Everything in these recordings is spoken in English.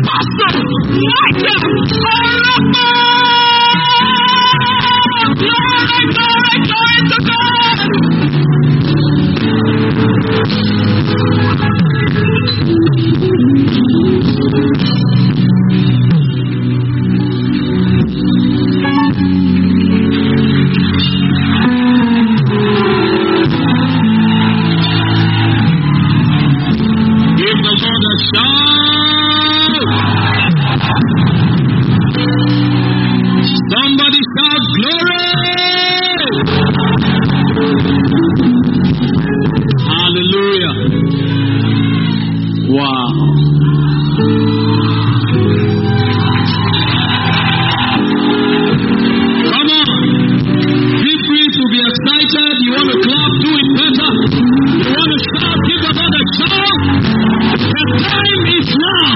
awesome, mighty, horrible. Glory, glory, glory to God. Give the Lord a shout. Somebody shout glory. Hallelujah. Wow. Come on. Feel free to be excited. You want to clap, do it better. You want to shout, give the Lord a shout. The time is now.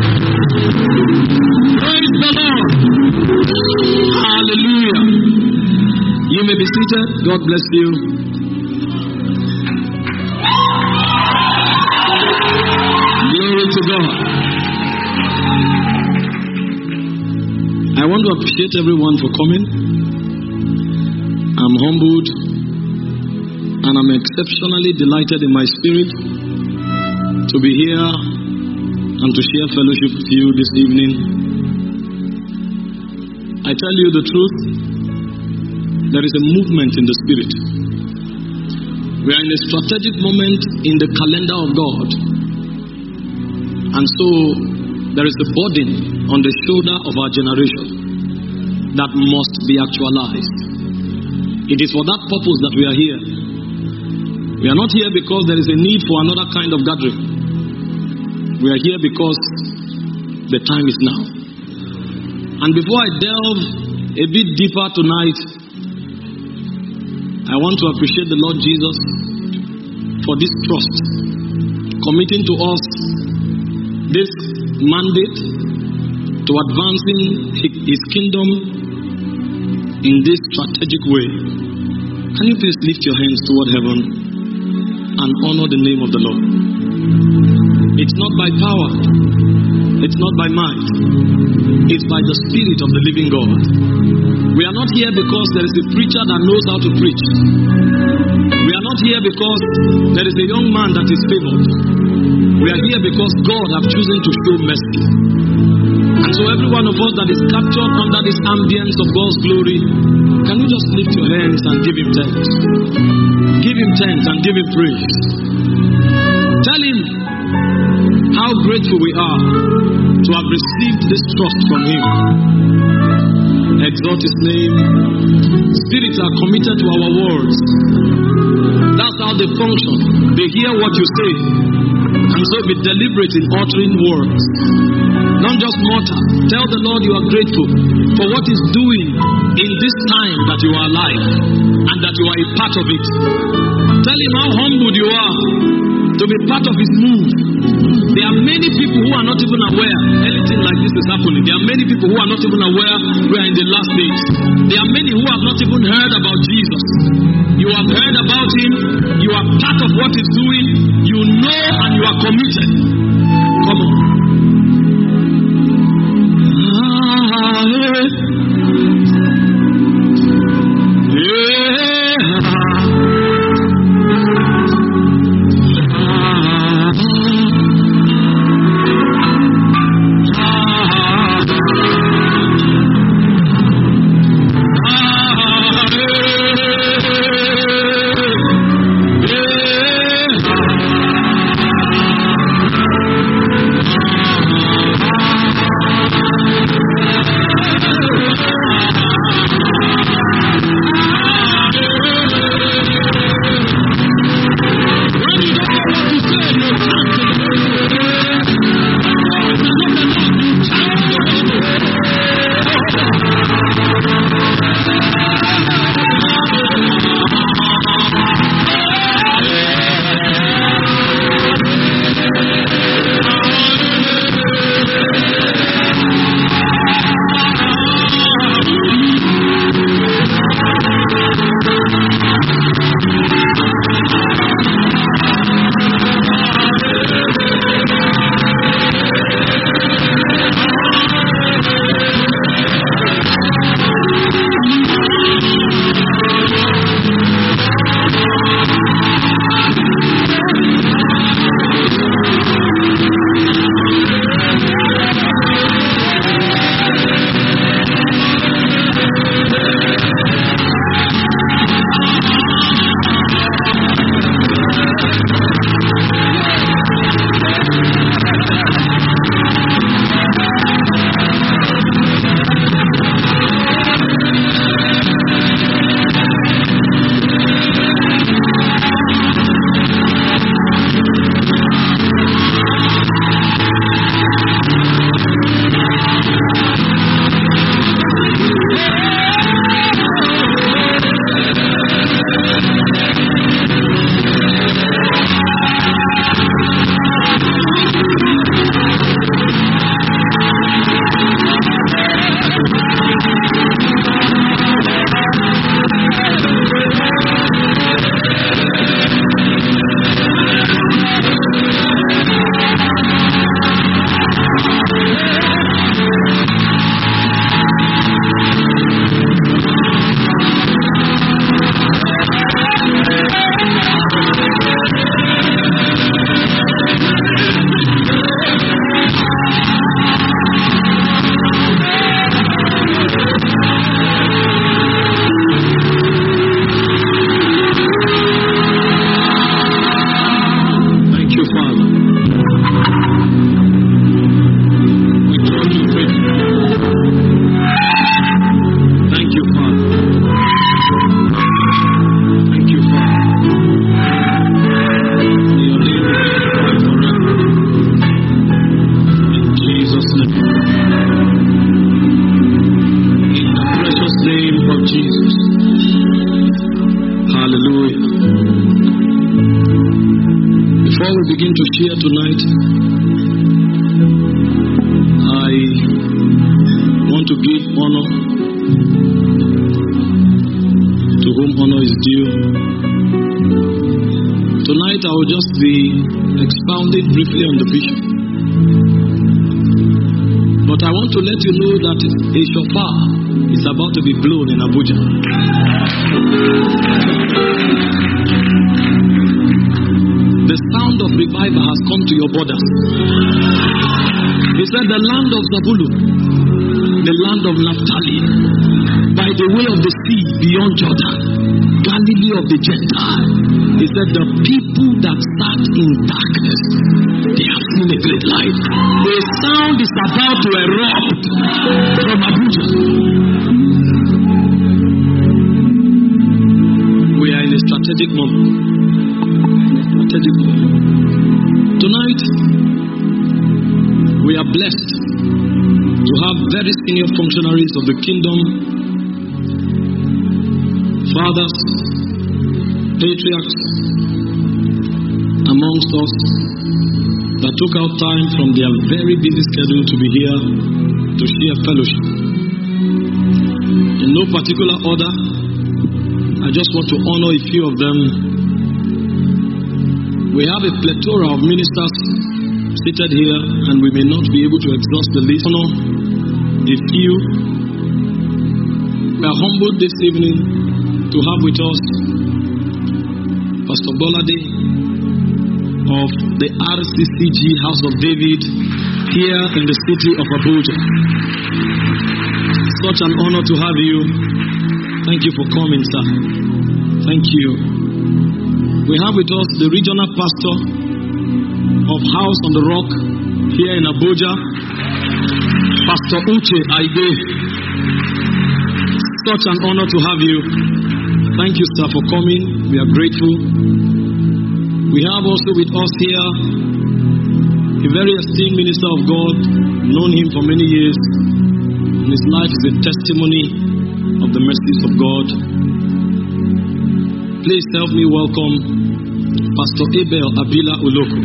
Praise the Lord. Hallelujah. You may be seated. God bless you. Glory to God. I want to appreciate everyone for coming. I'm humbled and I'm exceptionally delighted in my spirit to be here and to share fellowship with you this evening. I tell you the truth, there is a movement in the spirit. We are in a strategic moment in the calendar of God. And so there is a burden on the shoulder of our generation that must be actualized. It is for that purpose that we are here. We are not here because there is a need for another kind of gathering. We are here because the time is now. And before I delve a bit deeper tonight, I want to appreciate the Lord Jesus for this trust, committing to us this mandate to advancing His kingdom in this strategic way. Can you please lift your hands toward heaven and honor the name of the Lord? It's not by power, it's not by might, it's by the Spirit of the living God. We are not here because there is a preacher that knows how to preach. We are not here because there is a young man that is favored. We are here because God has chosen to show mercy. And so every one of us that is captured under this ambience of God's glory, can you just lift your hands and give Him thanks? Give Him thanks and give Him praise. Tell Him how grateful we are to have received this trust from Him. Exalt His name. Spirits are committed to our words. That's how they function. They hear what you say, and so be deliberate in uttering words. Don't just mutter. Tell the Lord you are grateful for what He's doing in this time that you are alive and that you are a part of it. Tell Him how humbled you are to be part of His move. There are many people who are not even aware anything like this is happening. There are many people who are not even aware we are in the last days. There are many who have not even heard about Jesus. You have heard about Him. You are part of what He's doing. You know and you are committed. Come on. Before we begin to share tonight, I want to give honor to whom honor is due. Tonight I will just be expounding briefly on the vision. But I want to let you know that a shofar is about to be blown in Abuja. The sound of revival has come to your borders. He said, the land of Zabulun, the land of Naphtali, by the way of the sea beyond Jordan, Galilee of the Gentiles. He said, the people that sat in darkness, they have seen a great light. The sound is about to erupt from Abuja. We are in a strategic moment. Tonight, we are blessed to have very senior functionaries of the kingdom, fathers, patriarchs amongst us that took out time from their very busy schedule to be here to share fellowship. In no particular order, I just want to honor a few of them. We have a plethora of ministers seated here, and we may not be able to exhaust the list. Honor a few. We are humbled this evening to have with us Pastor Bolade of the RCCG House of David here in the city of Abuja. Such an honor to have you. Thank you for coming, sir. Thank you. We have with us the regional pastor of House on the Rock here in Abuja, Pastor Uche Aide. Such an honor to have you. Thank you, sir, for coming. We are grateful. We have also with us here a very esteemed minister of God, known him for many years, and his life is a testimony of the mercies of God. Please help me welcome Pastor Abel Abila Uloko.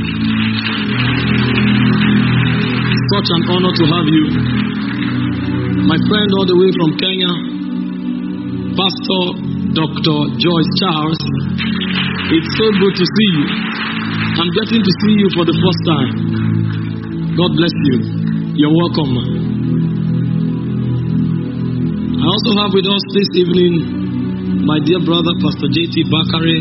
Such an honor to have you. My friend all the way from Kenya, Pastor Dr. Joyce Charles. It's so good to see you. I'm getting to see you for the first time. God bless you. You're welcome. I also have with us this evening my dear brother, Pastor J.T. Bakare,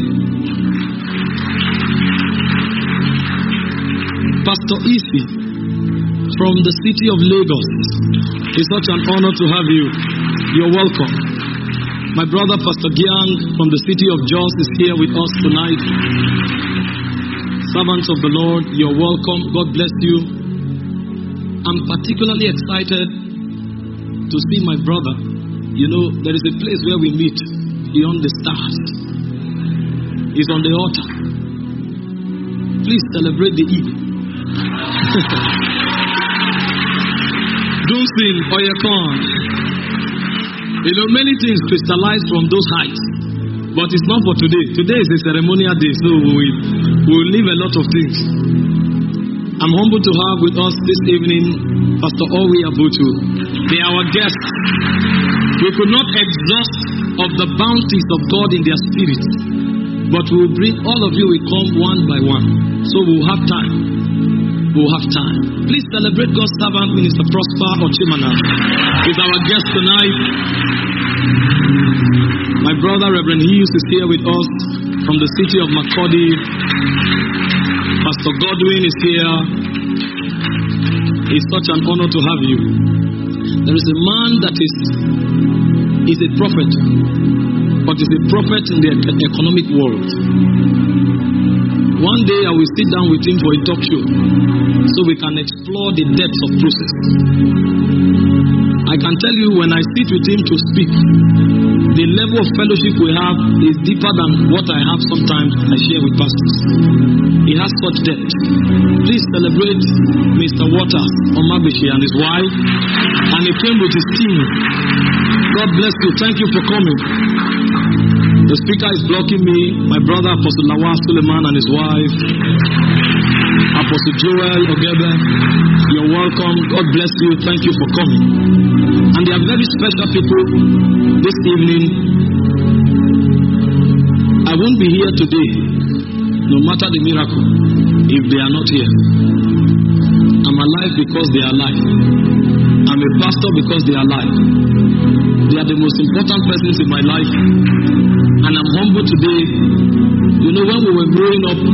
Pastor Isi from the city of Lagos. It's such an honor to have you. You're welcome. My brother, Pastor Giang from the city of Jos is here with us tonight. Servants of the Lord, you're welcome. God bless you. I'm particularly excited to see my brother. You know, there is a place where we meet beyond the stars. He's on the altar. Please celebrate the Eid. Dunsin Oyekon. You know, many things crystallize from those heights, but it's not for today. Today is a ceremonial day, so we'll leave a lot of things. I'm humbled to have with us this evening Pastor Owi Abutu. They are our guests. We could not exhaust of the bounties of God in their spirits, but we will bring all of you will come one by one, so we'll have time. We'll have time. Please celebrate God's servant, Minister Prosper Ochimana. He's our guest tonight. My brother, Reverend Hughes, is here with us from the city of Makurdi. Pastor Godwin is here. It's such an honor to have you. There is a man that is a prophet, but is a prophet in the economic world. One day I will sit down with him for a talk show so we can explore the depths of process. I can tell you, when I sit with him to speak, the level of fellowship we have is deeper than what I have sometimes I share with pastors. He has such depth. Please celebrate Mr. Waters Omabishi and his wife, and he came with his team. God bless you. Thank you for coming. The speaker is blocking me. My brother Apostle Lawal Suleiman and his wife. Apostle Joel Ogebe, you're welcome. God bless you. Thank you for coming. And there are very special people this evening. I won't be here today, no matter the miracle, if they are not here. I'm alive because they are alive. I'm a pastor because they are alive. They are the most important persons in my life. And I'm humble today. You know, when we were growing up,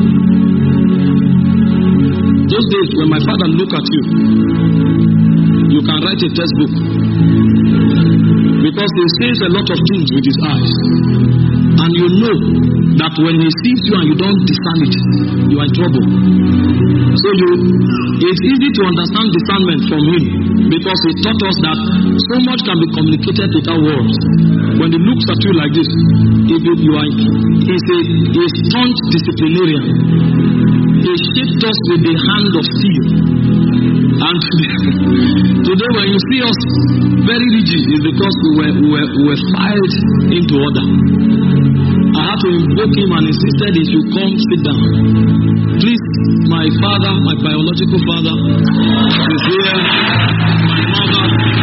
those days when my father looked at you, you can write a textbook. Because he sees a lot of things with his eyes. And you know that when he sees you and you don't discern it, you are in trouble. So it's easy to understand discernment from him, because he taught us that so much can be communicated without words. When he looks at you like this, he's a staunch disciplinarian. He shaped us with the hand of steel. And today when you see us very rigid, it's because we were filed into order. I had to invoke him and insisted he should come sit down. Please, my father, my biological father, is here. My mother,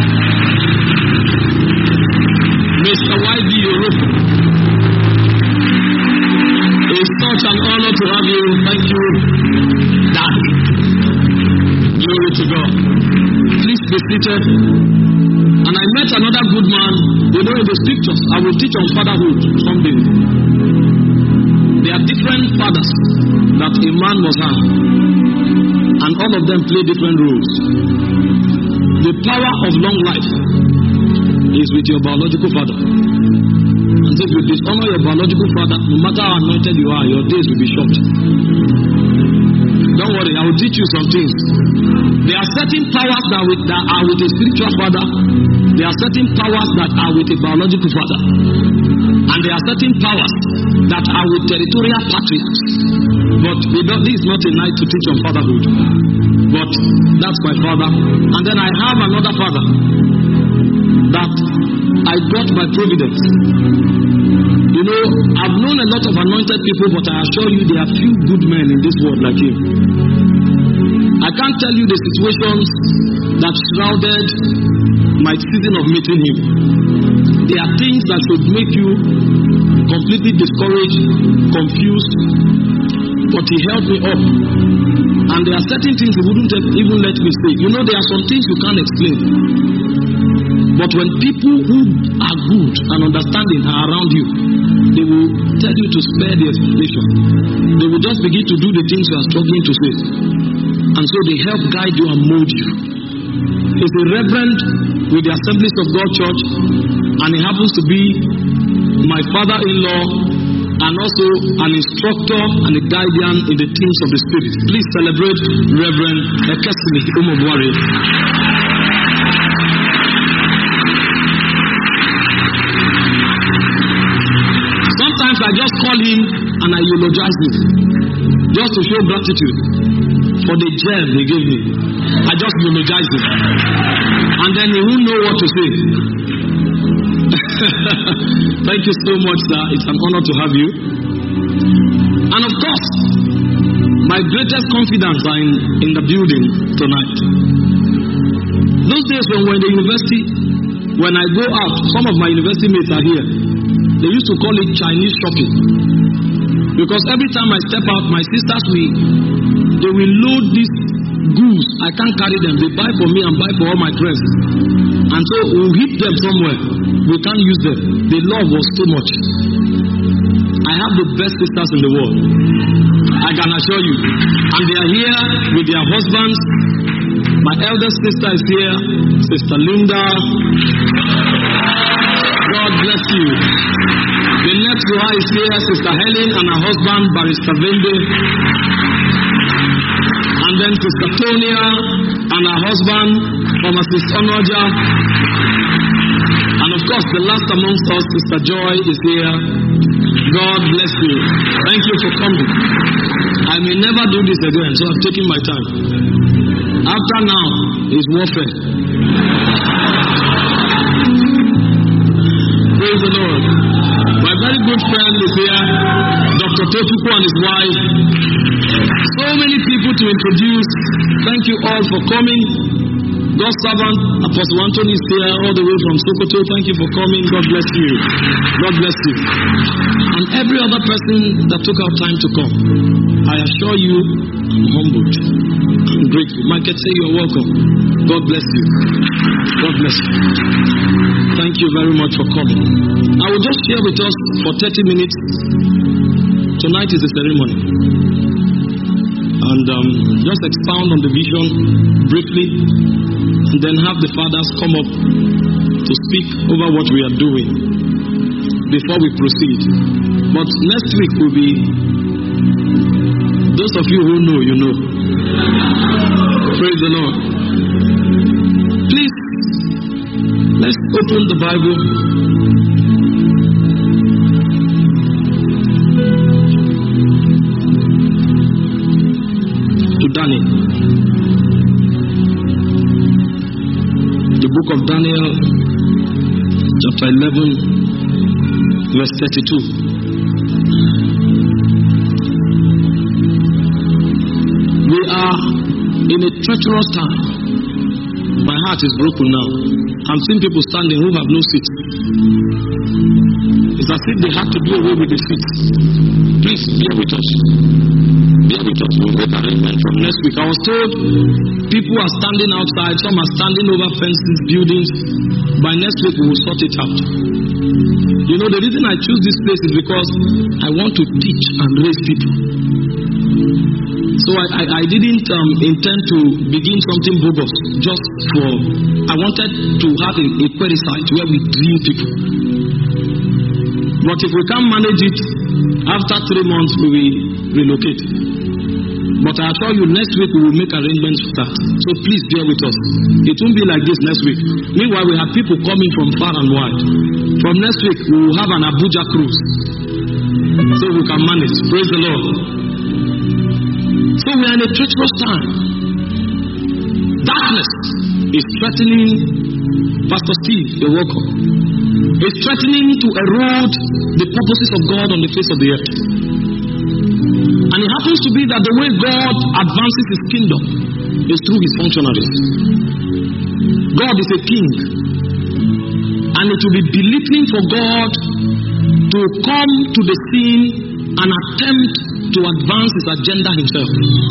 Mr. Y.B. Europe. It's such an honor to have you. Thank you, Daddy. Glory to God. Please be seated. And I met another good man. You know, in the scriptures, I will teach on fatherhood someday. There are different fathers that a man must have, and all of them play different roles. The power of long life is with your biological father. And if you dishonor your biological father, no matter how anointed you are, your days will be short. Don't worry, I will teach you some things. There are certain powers that are with a spiritual father. There are certain powers that are with a biological father. And there are certain powers that are with territorial patriarchs. But this is not a night to teach on fatherhood. But that's my father. And then I have another father that I got by providence. You know, I've known a lot of anointed people, but I assure you there are few good men in this world like him. I can't tell you the situations that shrouded my season of meeting him. There are things that should make you completely discouraged, confused, but he helped me up. And there are certain things he wouldn't even let me say. You know, there are some things you can't explain. But when people who are good and understanding are around you, they will tell you to spare the explanation. They will just begin to do the things you are struggling to say. And so they help guide you and mold you. He's a reverend with the Assemblies of God Church, and he happens to be my father-in-law and also an instructor and a guardian in the things of the Spirit. Please celebrate Reverend Ekesimi Umobwari. Sometimes I just call him and I eulogize him just to show gratitude for the gem he gave me. I just eulogize him, and then he won't know what to say. Thank you so much, sir. It's an honor to have you. And of course, my greatest confidence are in the building tonight. Those days when we're in the university, when I go out, some of my university mates are here. They used to call it Chinese shopping. Because every time I step out, my sisters they will load these goods. I can't carry them. They buy for me and buy for all my friends. And so we'll hit them somewhere. We can't use them. The love was too much. I have the best sisters in the world, I can assure you. And they are here with their husbands. My eldest sister is here, Sister Linda. God bless you. The next to her is here, Sister Helen and her husband, Barrister Vende. And then Sister Tonia and her husband, Pharmacist Onoja. And of course, the last amongst us, Sister Joy, is here. God bless you. Thank you for coming. I may never do this again, so I'm taking my time. After now is warfare. Praise the Lord. My very good friend is here, Dr. Pastor Tofuku and his wife. So many people to introduce. Thank you all for coming. God's servant, Apostle Anthony, is here all the way from Sokoto. Thank you for coming. God bless you. God bless you. And every other person that took our time to come. I assure you, I'm humbled. I'm grateful. Michael, say you're welcome. God bless you. God bless you. Thank you very much for coming. I will just share with us for 30 minutes. Tonight is the ceremony. And just expound on the vision briefly. And then have the fathers come up to speak over what we are doing before we proceed. But next week will be, those of you who know, you know. Praise the Lord. Please, let's open the Bible. To Daniel. The book of Daniel, chapter 11, verse 32. We are in a treacherous time. My heart is broken now. I'm seeing people standing who have no seats. It's as if they have to do away with the seats. Please bear with us. Bear with us. We'll make arrangement from next week. I was told people are standing outside, some are standing over fences, buildings. By next week, we will sort it out. You know, the reason I choose this place is because I want to teach and raise people. So I didn't intend to begin something bogus just for, I wanted to have a query site where we drill people. But if we can't manage it, after 3 months we will relocate. But I assure you, next week we will make arrangements for that. So please bear with us. It won't be like this next week. Meanwhile, we have people coming from far and wide. From next week, we will have an Abuja cruise. So we can manage. Praise the Lord. So we are in a treacherous time. Darkness is threatening. Pastor Steve, you're welcome. It's threatening to erode the purposes of God on the face of the earth. And it happens to be that the way God advances his kingdom is through his functionaries. God is a king. And it will be belittling for God to come to the scene and attempt to advance his agenda himself.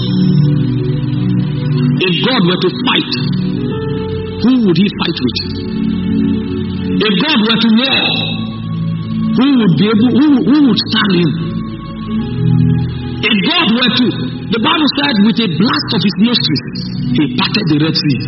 If God were to fight, who would he fight with? If God were to war, who would stand him? If God were to, the Bible said, with a blast of his nostrils, he parted the Red Sea.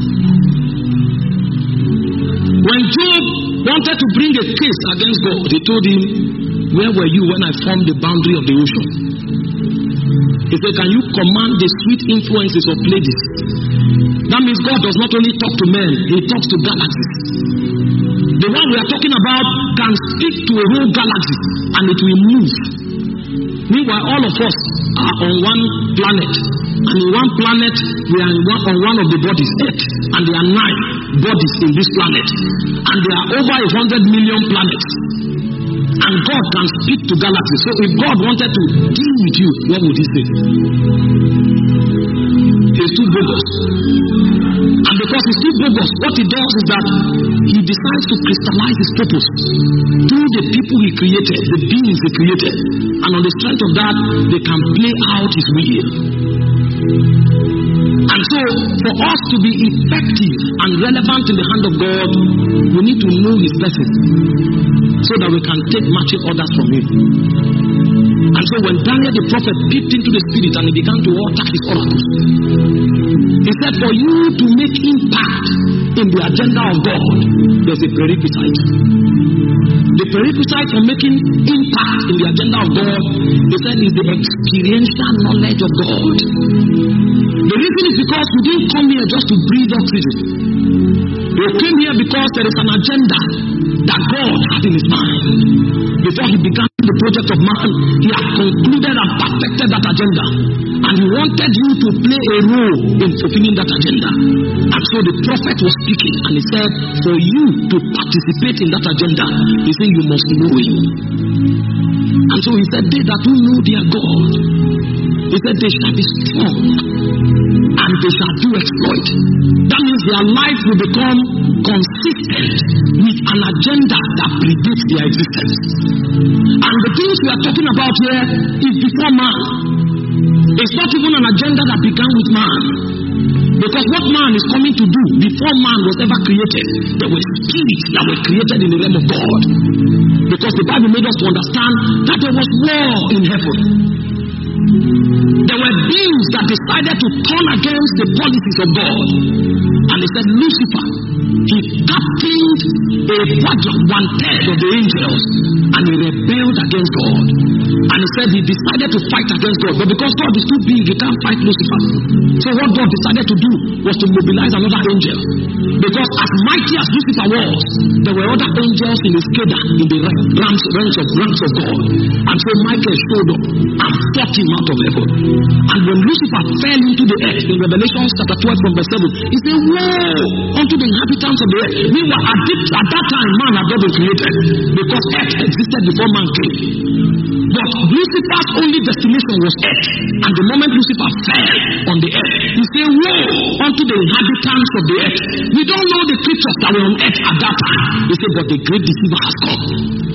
When Job wanted to bring a case against God, he told him, where were you when I formed the boundary of the ocean? He said, can you command the sweet influences of ladies? That means God does not only talk to men, he talks to galaxies. The one we are talking about can speak to a whole galaxy and it will move. Meanwhile, all of us are on one planet. And in one planet, we are on one of the bodies, Earth. And there are 9 bodies in this planet. And there are over 100 million planets. And God can speak to galaxies. So if God wanted to deal with you, what would he say? He's too bogus. And because he's too bogus, what he does is that he decides to crystallize his purpose through the people he created, the beings he created. And on the strength of that, they can play out his will. And so, for us to be effective and relevant in the hand of God, we need to know his person so that we can take matching orders from him. And so when Daniel the prophet peeped into the spirit and he began to utter his oracles, he said, for you to make impact in the agenda of God, there's a prerequisite. The prerequisite for making impact in the agenda of God, he said, is the experiential knowledge of God. The reason is because we didn't come here just to breathe oxygen. We came here because there is an agenda that God had in his mind. Before he began the project of man, he had concluded and perfected that agenda. And he wanted you to play a role in fulfilling that agenda. And so the prophet was speaking and he said, for you to participate in that agenda, he said you must know him. And so he said, they that do know their God, he said, they shall be strong and they shall do exploit. That means their life will become consistent with an agenda that predates their existence. And the things we are talking about here is before man. It's not even an agenda that began with man. Because what man is coming to do before man was ever created, there were spirits that were created in the realm of God. Because the Bible made us to understand that there was war in heaven. There were beings that decided to turn against the policies of God. And they said, Lucifer, he captained a quadrant, 1/3 of the angels, and he rebelled against God. And he said he decided to fight against God. But because God is too big, he can't fight Lucifer. So what God decided to do was to mobilize another angel. Because as mighty as Lucifer was, there were other angels in his cadre in the ranks of God. And so Michael showed up and fought him out of heaven. And when Lucifer fell into the earth in Revelation chapter 12 from verse 7, he said, woe unto the inhabitants of the earth. Meanwhile, at that time, man had not been created, because earth existed before man came. But Lucifer's only destination was earth. And the moment Lucifer fell on the earth, he said, woe unto the inhabitants of the earth. We don't know the creatures that were on earth at that time. He said, but the great deceiver has come.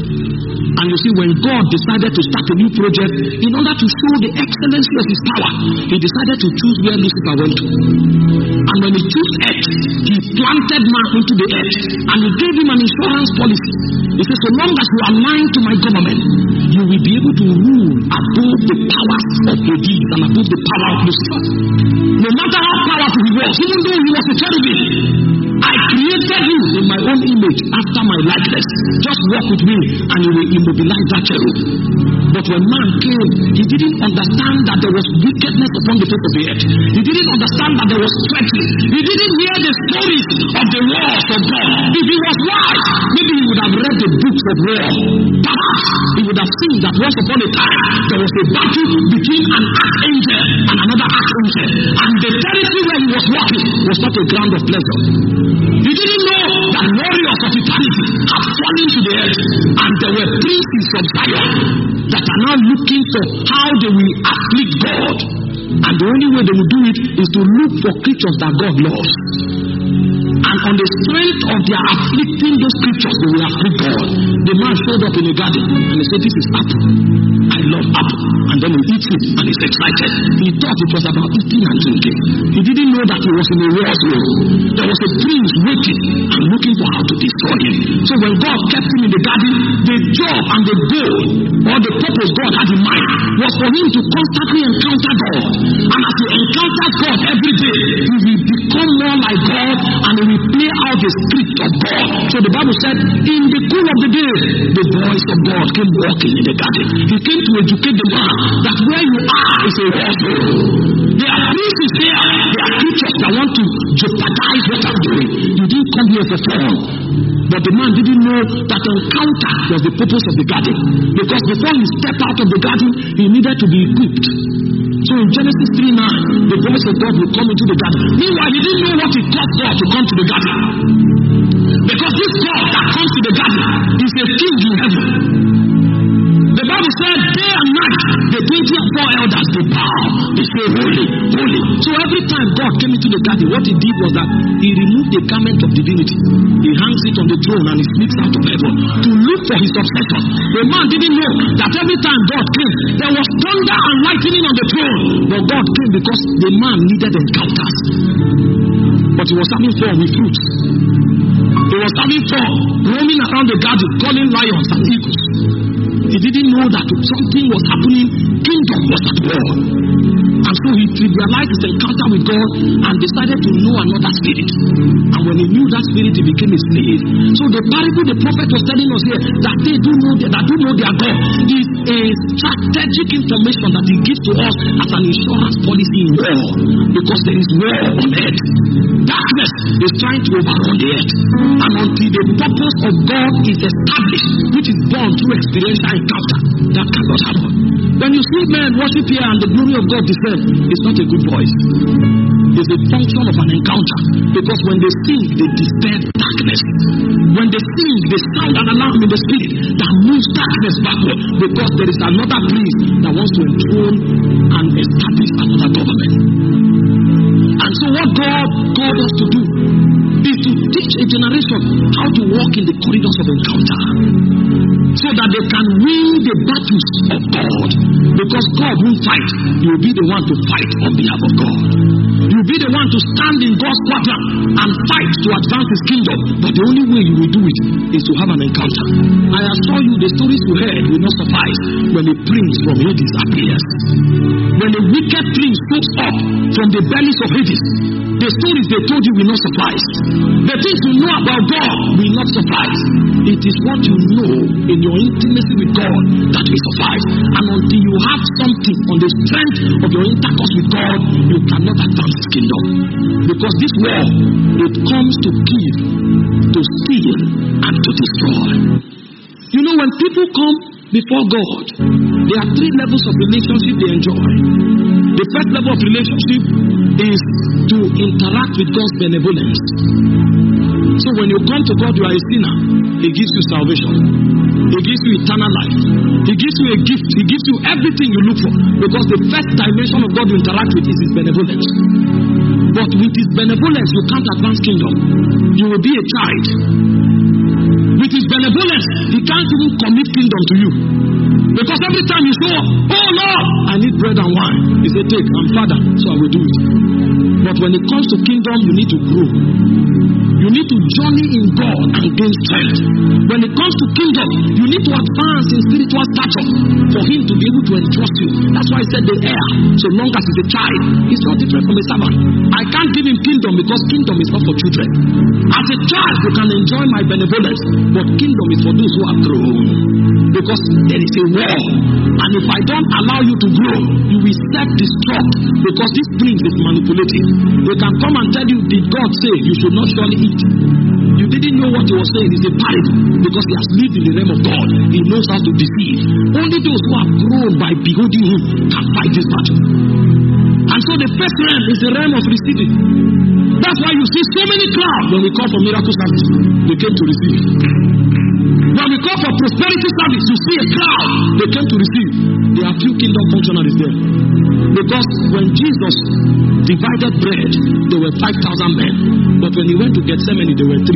And you see, when God decided to start a new project, in order to show the excellency of his power, he decided to choose where Lucifer went to. And when he chose earth, he planted man into the earth, and he gave him an insurance policy. He said, so long as you align to my government, you will be able to rule above the powers of Hades and above the power of Lucifer. No matter how powerful he was, even though he was a cherubim, I created you in my own image after my likeness. Just walk with me and you will immobilize that cherub. But when man came, he didn't understand that there was wickedness upon the face of the earth. He didn't understand that there was treachery. He didn't hear the stories of the wars of God. If he was wise, maybe he would have read the books of war. Perhaps he would have seen that once upon a time there was a battle between an archangel and another archangel, and the territory where he was walking was not a ground of pleasure. He didn't know that warriors of eternity had fallen to the earth, and there were princes of Zion that are now looking for how they will afflict God. And the only way they will do it is to look for creatures that God loves. And on the strength of their afflicting those creatures, they will afflict God. The man showed up in the garden and he said, this is apple. I love apple. And then he eats it and he's excited. He thought it was about eating and drinking. He didn't know that he was in a war zone. There was a prince waiting and looking for how to destroy him. So when God kept him in the garden, the job and the goal or the purpose God had in mind was for him to constantly encounter God. And as he encounters God every day, he will become more like God and he will play out the script of God. So the Bible said, in the cool of the day, the voice of God came walking in the garden. He came to educate the man that where you are is a war zone. There are princes here, there are creatures that want to jeopardize what I'm doing. You didn't come here for fun. But the man didn't know that encounter was the purpose of the garden. Because before he stepped out of the garden, he needed to be equipped. So in Genesis 3:9, the voice of God will come into the garden. Meanwhile, he didn't know what it cost God to come to the garden. Because this God that comes to the garden is a king in heaven. The Bible said, day and night, the 24 elders, they bow. They say, holy, holy. So every time God came into the garden, what he did was that he removed the garment of divinity. He hangs it on the throne and he sneaks out of heaven to look for his successor. The man didn't know that every time God came, there was thunder and lightning on the throne. But God came because the man needed encounters. But he was having fun with fruits. He was having fun roaming around the garden, calling lions and eagles. He didn't know that something was happening. Kingdom was at war. And so he trivialized his encounter with God and decided to know another spirit. And when he knew that spirit, he became a slave. So the parable the prophet was telling us here, that they do know their God, is a strategic information that he gives to us as an insurance policy in war. Because there is war on earth. Darkness is trying to overrun the earth. And until the purpose of God is established, which is born through experiential encounter, that cannot happen. When you see men worship here and the glory of God descend, it's not a good voice. It's a function of an encounter. Because when they sing, they disturb darkness. When they sing, they sound an alarm in the spirit that moves darkness backward. Because there is another prince that wants to enthrone and establish another government. And so what God called us to do is to teach a generation how to walk in the corridors of encounter, so that they can win the battles of God. Because God won't fight, you will be the one to fight on behalf of God. You will be the one to stand in God's quadrant and fight to advance His kingdom. But the only way you will do it is to have an encounter. I assure you, the stories you heard will not suffice when a prince from Hades appears. When a wicked prince steps up from the bellies of Hades, the stories they told you will not suffice. The things you know about God will not suffice. It is what you know in your intimacy with God that will suffice. And until you have something on the strength of your intercourse with God, you cannot advance His kingdom. Because this war, it comes to kill, to steal, and to destroy. You know, when people come before God, there are 3 levels of relationship they enjoy. The first level of relationship is to interact with God's benevolence. So when you come to God, you are a sinner. He gives you salvation. He gives you eternal life. He gives you a gift. He gives you everything you look for. Because the first dimension of God you interact with is His benevolence. But with His benevolence, you can't advance kingdom. You will be a child. With His benevolence, He can't even commit kingdom to you. Because every time you show up, oh Lord, I need bread and wine. He said, take, I'm Father, so I will do it. But when it comes to kingdom, you need to grow. You need to journey in God and gain strength. When it comes to kingdom, you need to advance in spiritual stature for Him to be able to entrust you. That's why He said the heir, so long as he's a child, he's not different from a servant. I can't give him kingdom because kingdom is not for children. As a child, you can enjoy my benevolence, but kingdom is for those who are grown. Because there is a war, and if I don't allow you to grow, you will self-destruct. Because this prince is manipulating. They can come and tell you, did God say you should not surely eat? You didn't know what he was saying. It's a parable, because he has lived in the realm of God. He knows how to deceive. Only those who are grown by beholding him can fight this battle. And so the first realm is the realm of receiving. That's why you see so many crowds when we call for miracle service. They came to receive. When we call for prosperity service, you see a crowd. They came to receive. There are few kingdom functionaries there. Because when Jesus divided bread, there were 5,000 men. But when he went to Gethsemane, there were 3.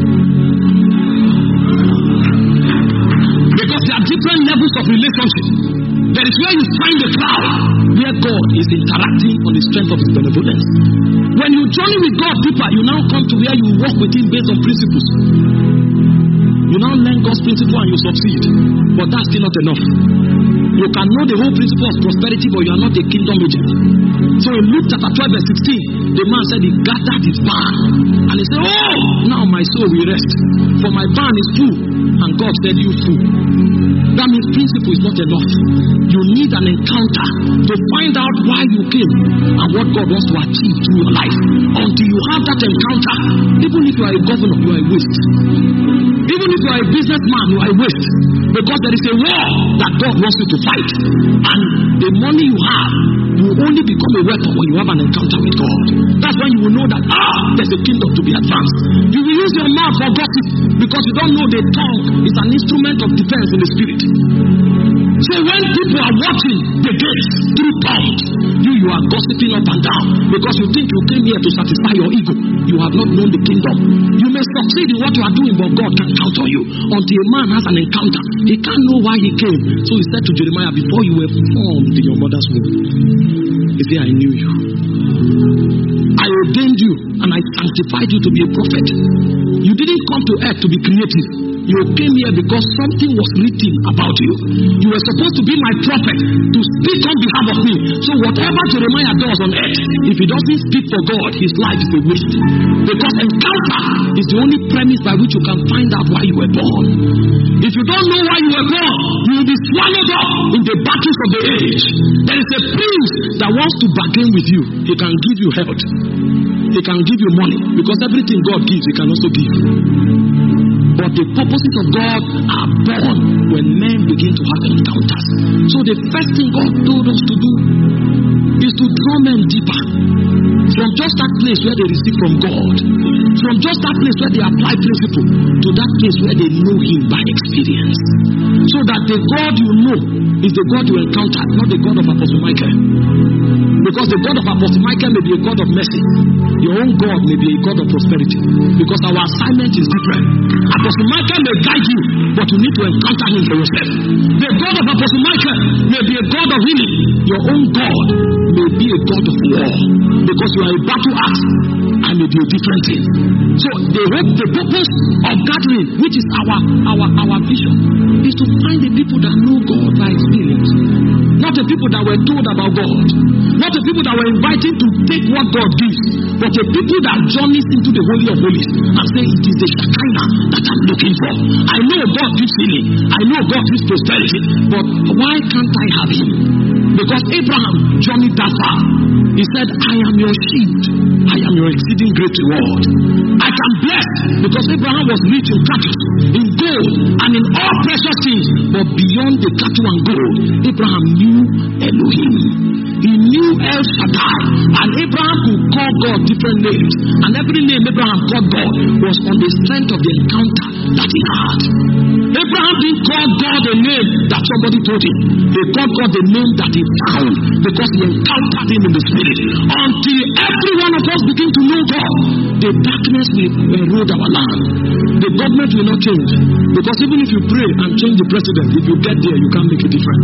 Because there are different levels of relationship. There is where you find the crowd, where God is interacting on the strength of his benevolence. When you journey with God deeper, you now come to where you walk with him based on principles. You now learn God's principle and you succeed. But that's still not enough. You can know the whole principle of prosperity, but you are not a kingdom agent. So in Luke chapter 12 verse 16, the man said he gathered his barn. And he said, oh, now my soul will rest. For my barn is full. And God said, you fool. That means principle is not enough. You need an encounter to find out why you came and what God wants to achieve through your life. Until you have that encounter, even if you are a governor, you are a waste. Even if you are a businessman, you are a waste. Because there is a war that God wants you to fight. And the money you have will only become a weapon when you have an encounter with God. That's when you will know that, there's a kingdom to be advanced. You will use your mouth for gossip because you don't know the tongue is an instrument of defense in the spirit. So when people are watching the gates through tongues, you are gossiping up and down because you think you came here to satisfy your ego. You have not known the kingdom. You may succeed in what you are doing, but God can count on you. Until a man has an encounter, he can't know why he came. So he said to Jeremiah, before you were formed in your mother's womb, he said, I knew you. I ordained you and I sanctified you to be a prophet. You didn't come to earth to be creative. You came here because something was written about you. You were supposed to be my prophet, to speak on behalf of me. So whatever Jeremiah does on earth, if he doesn't speak for God, his life is a waste. Because encounter is the only premise by which you can find out why you were born. If you don't know why you were born, you will be swallowed up in the battles of the age. There is a prince that wants to bargain with you. He can give you health. He can give you money. Because everything God gives, he can also give. But the purposes of God are born when men begin to have encounters. So the first thing God told us to do is to draw men deeper from just that place where they receive from God, from just that place where they apply principle, to that place where they know Him by experience. So that the God you know is the God you encounter, not the God of Apostle Michael. Because the God of Apostle Michael may be a God of mercy. Your own God may be a God of prosperity. Because our assignment is different. Apostle Michael may guide you, but you need to encounter Him for yourself. The God of Apostle Michael may be a God of healing. Your own God may be a God of war. Because you are a battle axe and may be a different thing. So the purpose of gathering, which is our vision, is to find the people that know God by experience. Not the people that were told about God. Not the people that were invited to take what God gives. But the people that journeys into the Holy of Holies and say, it is the Shekinah that I'm looking for. I know God gives healing. I know God gives prosperity. But why can't I have Him? Because Abraham journeyed that far. He said, I am your shield. I am your exceeding great reward. I can bless, because Abraham was rich in cattle, in gold, and in all precious things. But beyond the cattle and gold, Abraham knew Elohim. He knew El Shaddai. And Abraham could call God different names. And every name Abraham called God was on the strength of the encounter that he had. Abraham didn't call God a name that somebody told him. He called God the name that he found, because he encountered Him in the Spirit. Until every one of us begin to know God, the darkness will erode our land. The government will not change. Because even if you pray and change the president, if you get there, you can't make a difference.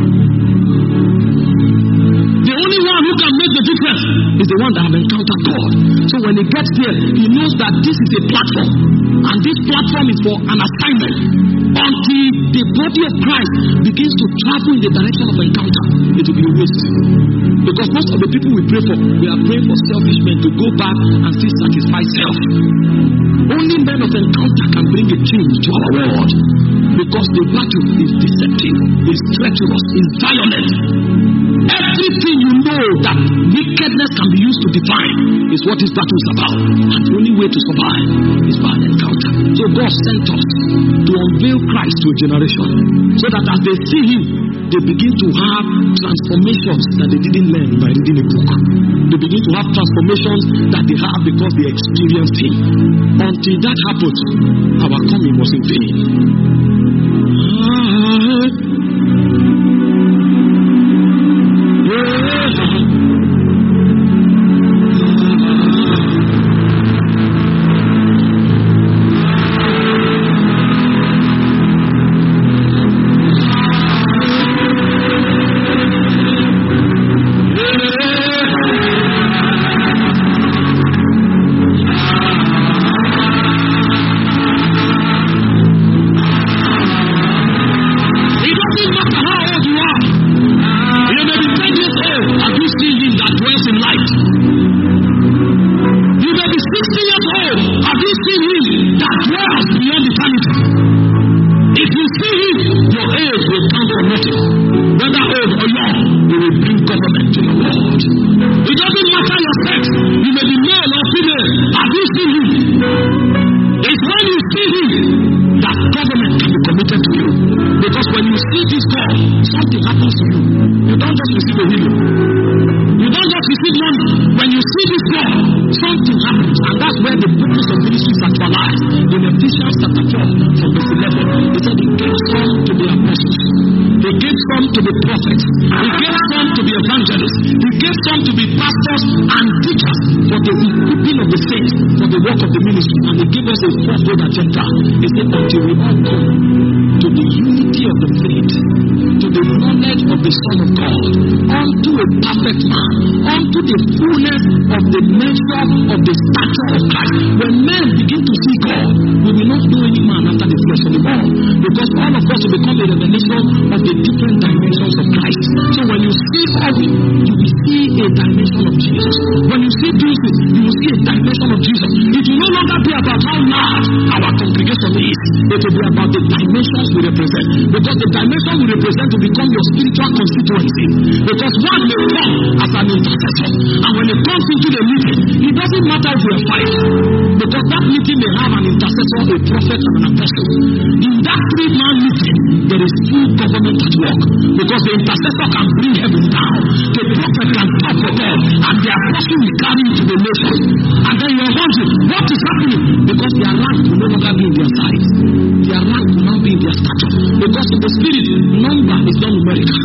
The only one who can make the difference is the one that have encountered God. So when he gets there, he knows that this is a platform. And this platform is for an assignment. Until the body of Christ begins to travel in the direction of encounter, it will be a waste. Because most of the people we pray for, we are praying for selfish men to go back and still satisfy self. Only men of encounter can bring a change to our world. Because the battle is deceptive, is treacherous, is violent. Everything you know that wickedness can be used to define is what this battle is about. And the only way to survive is by an encounter. So God sent us to unveil Christ to a generation, so that as they see Him, they begin to have transformations that they didn't learn by reading a book. They begin to have transformations that they have because they experienced Him. Until that happens, our coming was in vain. there is full government at work. Because the intercessor can bring heaven down. The prophet can talk for God. And the apostle will carry it to the nation. And then you are wondering, what is happening? Because their rank will no longer be in their size. Their rank will now be in their stature. Because in the spirit, number is not numerical.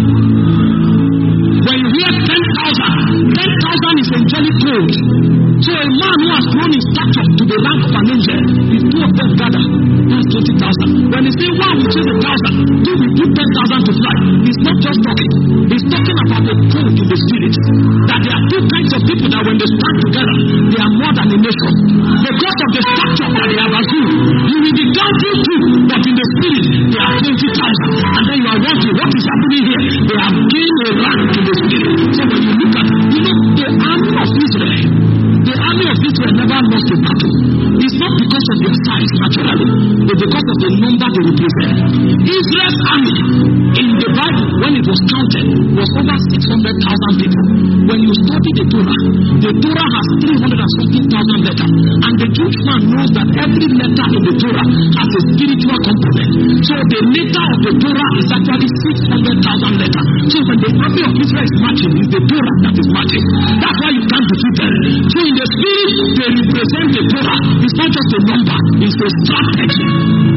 When you hear 10,000, 10,000 is angelic code. So a man who has grown in stature to the rank of an angel, if two of them gather, that's 20,000. When he say 1 will chase 1,000, 2 will put 10,000 to fly. He's not just talking. He's talking about the code in the spirit. That there are two kinds of people that when they stand together, they are more than a nation. Because of the stature that they have assumed, you will be counting 2, but in the spirit, they are 20,000. And then you are wondering, what is happening here? They have gained a rank in the spirit. So when you look at, the army of Israel, the army of Israel never lost a battle. It's not because of their size naturally, but because of the number they represent. Israel's army in the Bible, when it was counted, was over 600,000 people. When you study the Torah has 300 and something thousand letters. And the Jewish man knows that every letter in the Torah has a spiritual component. So the letter of the Torah is actually 600,000 letters. So when the army of Israel is marching, it's the Torah that is marching. That's why you can't defeat them. So in the spirit, they represent the Torah. It's not just a number, it's a strategy.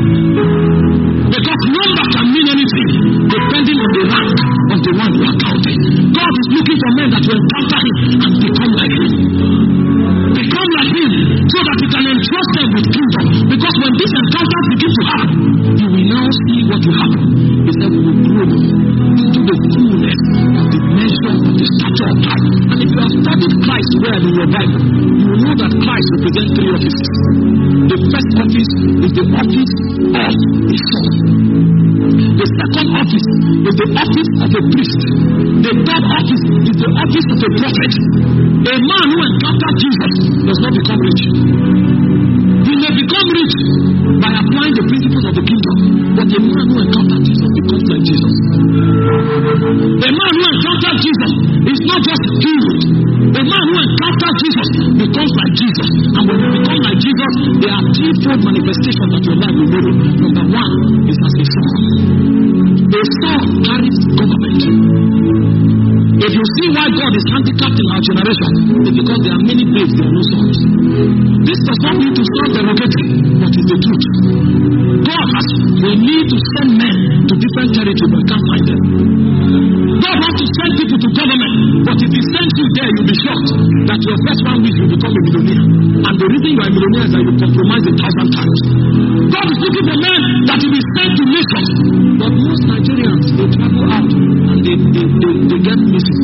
Because number can mean anything, depending on the rank of the one you are counting. God is looking for men that will encounter him and become like him. Become like him, so that he can entrust them with kingdom. Because when these encounters begin to happen, you will now see what will happen. He said, we will grow into the fullness of the measure of the stature of Christ. And if you have studied Christ well in your Bible, you will know that Christ represents 3 offices. The first office is the office of a son. The second office is the office of a priest. The third office is the office of a prophet. A man who encounters Jesus does not become rich. He may become rich by applying the principles of the kingdom, but a man who encounters Jesus becomes like Jesus. A man who encounters Jesus is not just healed. A man who encounters Jesus becomes like Jesus. And when you become like Jesus, there are 3-fold manifestations that your life will know. Number 1 is as a son. A son carries government. If you see why God is handicapped in our generation, it's because there are many babes, there are no sons. This does not mean to sound derogatory, but it's the truth. God has a need to send men to different territories but can't find them. God wants to send people to government, but if he sends you there, you'll be shocked that your first 1 week you become a millionaire. And the reason you are a millionaire is that you compromise 1,000 times. God is looking for men that will be sent to nations. But most Nigerians, they travel out and they get missing.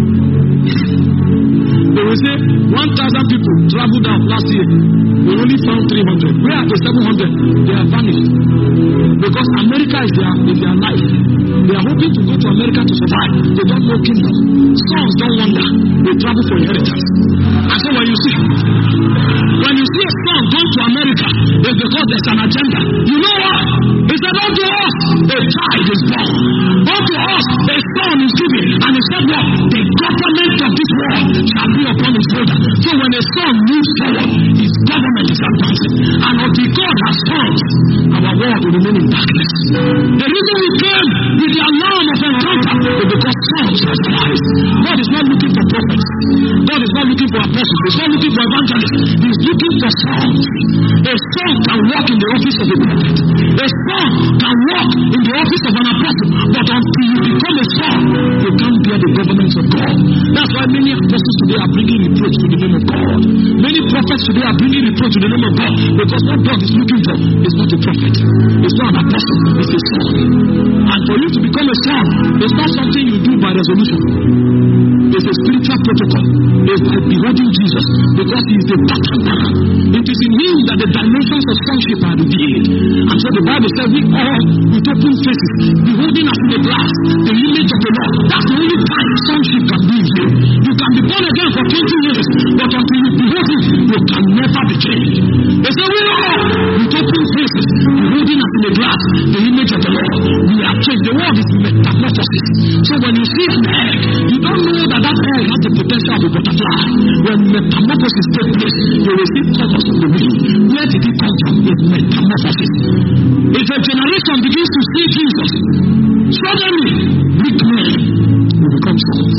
They will say 1,000 people traveled out last year. We only found 300. Where are the 700? They are vanished. Because America is their life. They are hoping to go to America to survive. They don't know kingdom. Sons don't wonder. They travel for inheritance. And so when you see a son going to America, it's because there's an agenda. You know what? He said, unto us a child is born. Unto us a son is given. And he said what? The government of this world shall be upon his shoulder. So when a son moves forward, his government is advancing. And until God has sons, our world will remain in darkness. The reason we came with the alarm of encounter is because sons has arise. God is not looking for prophets. God is not looking for apostles. He's not looking for evangelists. He's looking for sons. A son can walk in the office of a prophet. A son can walk in the office of an apostle. But until you become a son, you can't bear the government of God. That's why many apostles today are bringing reproach to the name of God. Many prophets today are bringing reproach to the name of God. Because what God is looking for is not a prophet. It's not an apostle. It's a son. And for you to become a son, it's not something you do by resolution. It's a spiritual protocol. It's by beholding Jesus. Because he is the pattern bearer. It is in him that the dimensions of sonship are revealed. And so the Bible says we all with open faces, beholding as in a glass the image of the Lord. That's the only time sonship can be in you. You can be born again for 20 years, but until you behold him, you can never be changed. They say we all with open faces, beholding as in a glass the image of the Lord. We are changed. The word is metamorphosis. So when you see an egg, you don't know that egg has the potential of a butterfly. When metamorphosis metamorphosis take place, you will see colors of the wind. Where did it come from? It's metamorphosis. If a generation begins to see Jesus, suddenly weak men will become sons.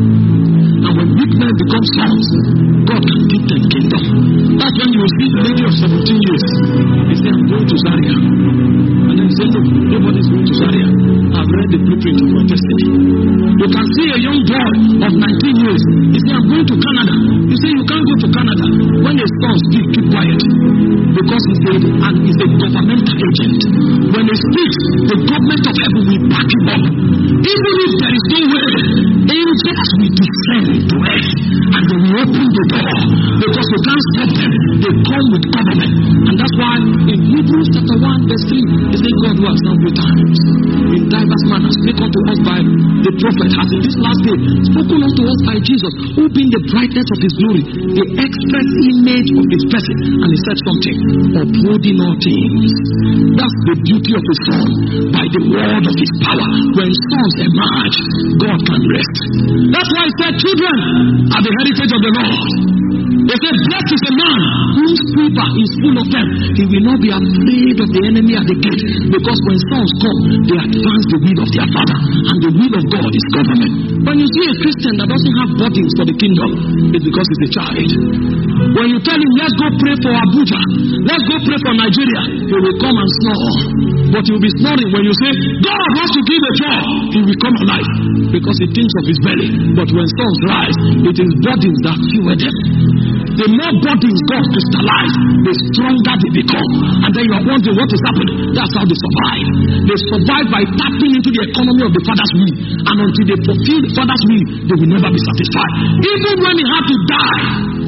And when weak men become sons, God can give them kingdom. That's when you will see the lady of 17 years. He said, I'm going to Zaria. And then he said, no, nobody's going to Zaria. I've read the blueprint of my destiny. You can see a young boy of 19 years. He said, I'm going to Canada. You say, you can't go to Canada. When a son speaks, keep quiet. Because he's a governmental agent. When he speaks, the government of heaven will back him up. Even if there is no way, angels will descend to earth and they will open the door. Because you can't stop them. They come with government. And that's why in Hebrews chapter 1 verse 3, it says, God who has done good times in diverse manners spake unto us by the prophet, has in this last day spoken unto us by Jesus, who being the brightness of his glory, the express image of his person. And he said something, upholding all things. That's the beauty of his son. By the word of his power, when sons emerge, God can rest. That's why he said, children are the heritage of the Lord. He said, blessed is the man whose quiver is full of them. He will not be afraid of the enemy at the gate. Because when sons come, they advance the will of their father. And the will of God is government. When you see a Christian that doesn't have bodies for the kingdom, it's because he's a child. When you tell him, let's go pray for Abuja, let's go pray for Nigeria, he will come and snore. But he will be snoring when you say, God wants to give a job, he will come alive. Because he thinks of his belly. But when sons rise, it is bodies that fuel them. The more bodies God crystallize, the stronger they become. And then you are wondering what is happening. That's how they survive. They survive by tapping into the economy of the Father's will. And until they fulfill the Father's will, they will never be satisfied. Even when he had to die,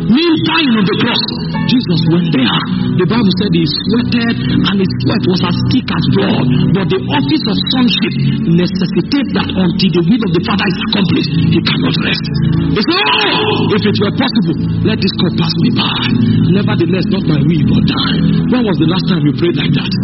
dying on the cross, Jesus went there. The Bible said he sweated and his sweat was as thick as blood. But the office of sonship necessitates that until the will of the Father is accomplished, he cannot rest. He said, oh, if it were possible, let this cup pass me by. Nevertheless, not my will but thine. When was the last time you prayed like that?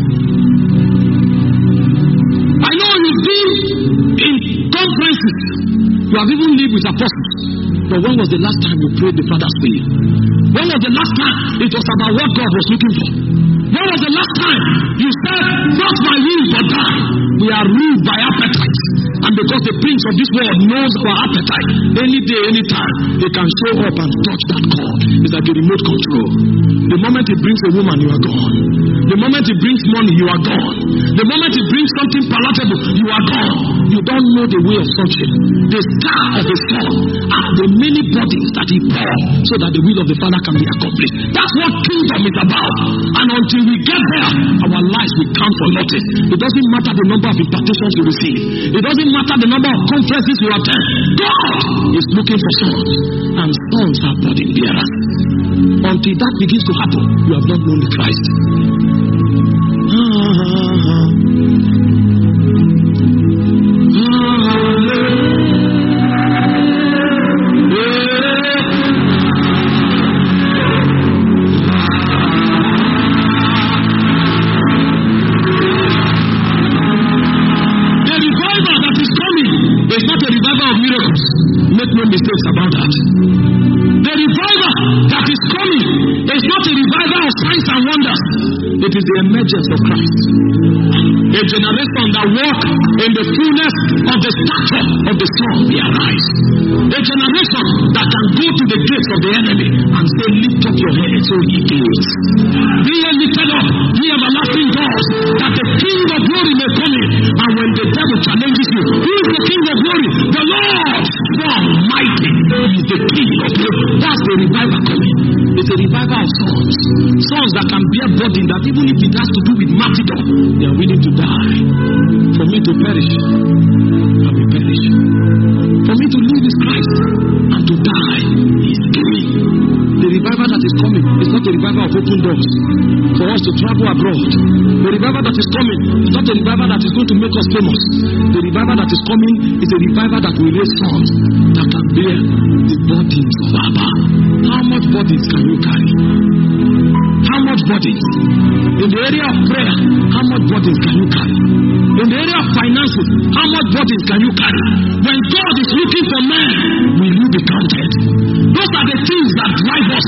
I know you've been in conferences. You have even lived with apostles. But when was the last time you prayed the Father's will? When was the last time it was about what God was looking for? When was the last time you said, not my will but thine? We are ruled by appetite. And because the prince of this world knows our appetite, any day, any time, he can show up and touch that cord. It's like a remote control. The moment he brings a woman, you are gone. The moment he brings money, you are gone. The moment he brings something palatable, you are gone. You don't know the way of sonship. The star of the sun are the many bodies that he pours so that the will of the Father can be accomplished. That's what kingdom is about. And until we get there, our lives will count for nothing. It doesn't matter the number of invitations you receive. It doesn't matter the number of conferences you attend. God is looking for sons, and sons are burden bearers. Until that begins to happen, you have not known the Christ. Make no mistakes about that. The revival that is coming is not a revival of signs and wonders. It is the emergence of Christ. A generation that walk in the fullness of the stature of the Son will arise. A generation that can go to the gates of the enemy and say, lift up your head, so ye gates. Be ye lifted up, ye everlasting doors, that the King of glory may come in. And when the devil challenges you, who is the King of glory? The Lord strong, mighty. He is the King of glory. That's the revival coming. It's a revival of sons. Sons that can bear burden, that even if it has to do with martyrdom, they are willing to die. For me to perish, I will perish. For me to live is Christ, and to die is gain. The revival that is coming is not a revival of open doors for us to travel abroad. The revival that is coming is not a revival that is going to make us famous. The revival that is coming is a revival that will raise sons that can bear the burdens of Abba. How much burdens can you carry? How much burdens? In the area of prayer, how much burdens can you carry? In the area of finances, how much burdens can you carry? When God is looking for men, will you be counted? Those are the things that drive us in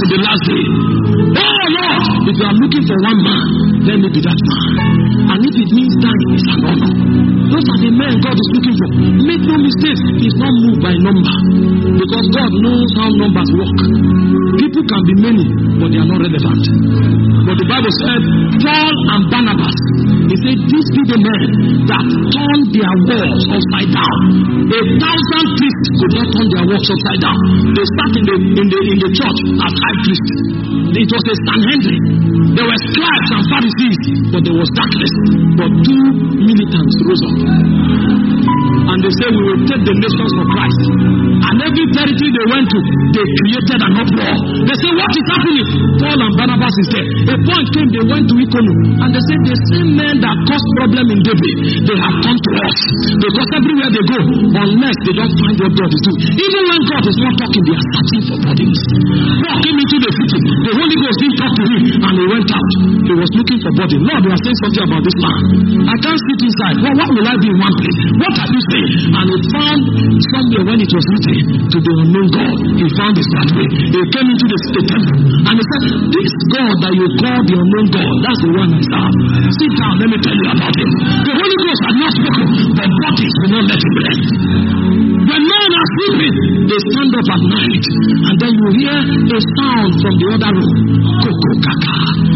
in the last day. Oh Lord, if you are looking for one man, let me be that man. And if it means dying, it's an honor. Those are the men God is looking for. Make no mistake, He's not moved by number. Because God knows how numbers work. People can be many, but they are not relevant. But the Bible said, Paul and Barnabas, he said, these be the men that turned their works upside down. 1,000 priests could not turn their works upside down. They sat in the church as high priests. It was a Sanhedrin. There were scribes and Pharisees, but there was darkness. But two militants rose up. And they said, we will take the nations for Christ. And every territory they went to, they created an uproar. They said, what is happening? Paul and Barnabas is there. A point came, they went to Iconu. And they said, the same men that caused problem in David, they have come to us. Because everywhere they go, unless they don't find what God is doing. Even when God is not talking, they are searching for bodies. Paul came into the city. The Holy Ghost didn't talk to him. And he went out. He was looking for body. Lord, you are saying something about this man. I can't sit inside. Well, what will I be in one place? What have you said? And he found somewhere when it was written to the unknown God. He found his pathway. He came into the temple. And he said, this God that you call the unknown God, that's the one I serve. Sit down, let me tell you about him. The Holy Ghost had not spoken, but bodies will not let him rest. When men are sleeping, they stand up at night. And then you hear a sound from the other room. Koko kaka.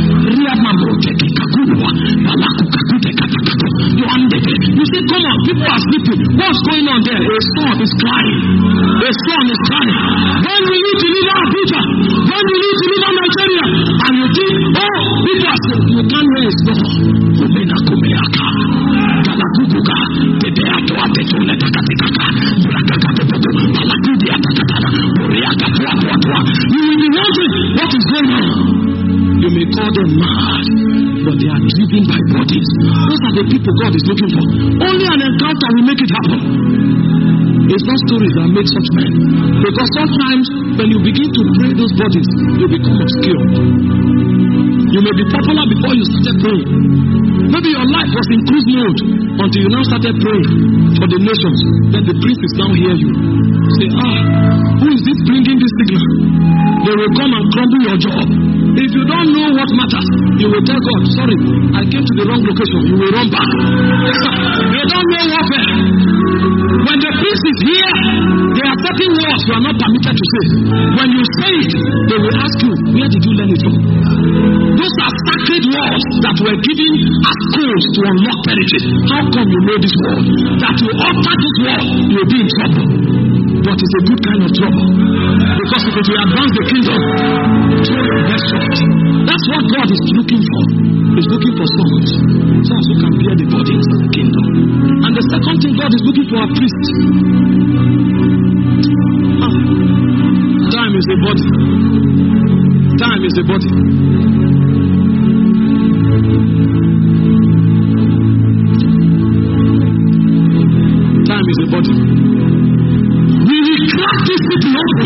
You say, come on, people are sleeping. What's going on there? A son is crying. A son is crying. When will you deliver Abuja? When will you deliver Nigeria? And you think, oh, people are saying, you can't hear his door. Kumena kumeaka. Galakukuka. Teteato atetune takatikaka. Brakakatepoko. Palakudi atakatana. Buriaka tuatuatua. You will be wondering what is going on. You may call them mad, but they are driven by bodies. Those are the people God is looking for. Only an encounter will make it happen. It's not stories that make such men. Because sometimes when you begin to pray those bodies, you become obscure. You may be popular before you started praying. Maybe your life was in cruise mode until you now started praying for the nations. Then the priest is now hear you. Say, who is this bringing this signal? They will come and crumble your job. If you don't know what matters, you will tell God, sorry, I came to the wrong location. You will run back. You don't know warfare. When the priest is here, there are certain words you are not permitted to say. When you say it, they will ask you, where did you learn it from? Those are sacred words that were given as codes to unlock territories. How come you know this word? That you utter this word, you will be in trouble. But it's a good kind of trouble. Because if it will advance the kingdom, throw your best shot. That's what God is looking for. He's looking for sons. Sons who can bear the burdens of the kingdom. And the second thing God is looking for are priests. Time is a body. Time is a body. Time is a body. We will crack this city open.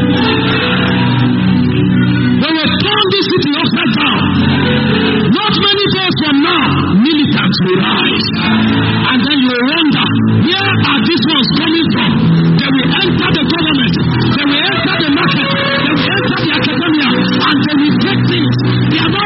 We will turn this city upside down. Not many days from now, militants will rise. And then you will wonder, where are these ones coming from? They will enter the government. They will enter the market. They will enter the academia. And they will take things. They are not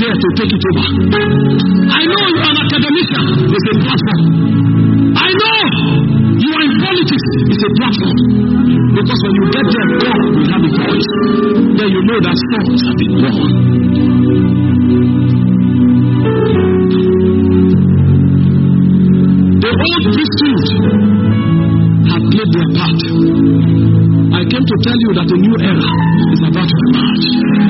there to take it over. I know you are an academician. It's a platform. I know you are in politics. It's a platform. Because when you get there, God will have a voice. Then you know that songs have been born. The old priesthood have played their part. I came to tell you that a new era is about to emerge.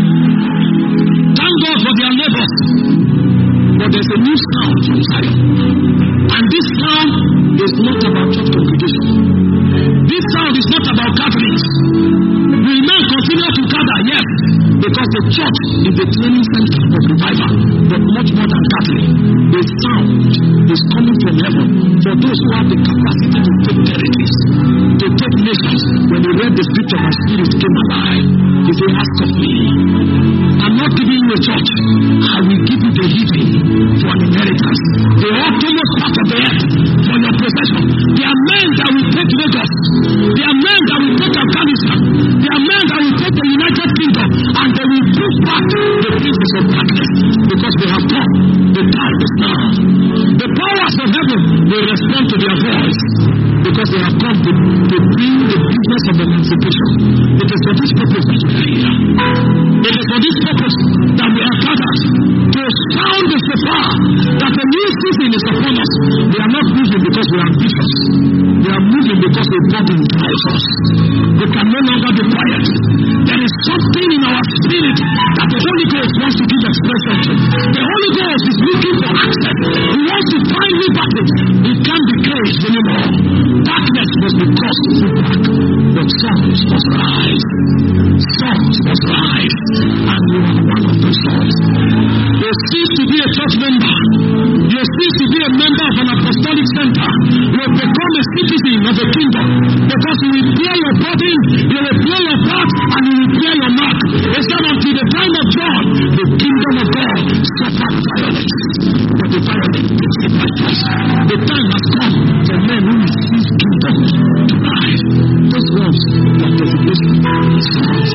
Thank God for their labors. But there's a new sound from Zion. And this sound is not about church congregation. This sound is not about gatherings. We may continue to gather, yes, because the church is the training center of revival, but much more than gathering. The sound is coming from heaven for those who have the capacity to take territories, to take nations. When you read the scripture, my spirit came alive. He said, ask of me. I'm not giving you a church. I will give you the healing for an inheritance. The uttermost part of the earth for your possession. There are men that will take Lagos. There are men that will take Afghanistan. There are men that will take the United Kingdom, and they will push back the princes of darkness, because they have come. The time is now. The powers of heaven will respond to their voice, because they have come to bring the business of emancipation. It is for this purpose that we are here. It is for this purpose that we are gathered, to sound the shofar that a new season is upon us. We are not moving because we are ambitious. We are moving because the burden drives us. We can no longer be quiet. There is something in our spirit that the Holy Ghost wants to give expression to. The Holy Ghost is looking for access. He wants to find liberty. He can't be caged anymore. Darkness must be caused to move back. But songs must rise. Songs must rise. And you are one of those songs. You cease to be a church member. You cease to be a member of an apostolic center. You will become a citizen of the kingdom. Because you will bear your burden, you will bear your part, and you will bear your mark. It said until the time of John, the kingdom of God suffered violence. But the violence is in my place. The time has come for men who receive kingdom to rise. Those words are designation songs.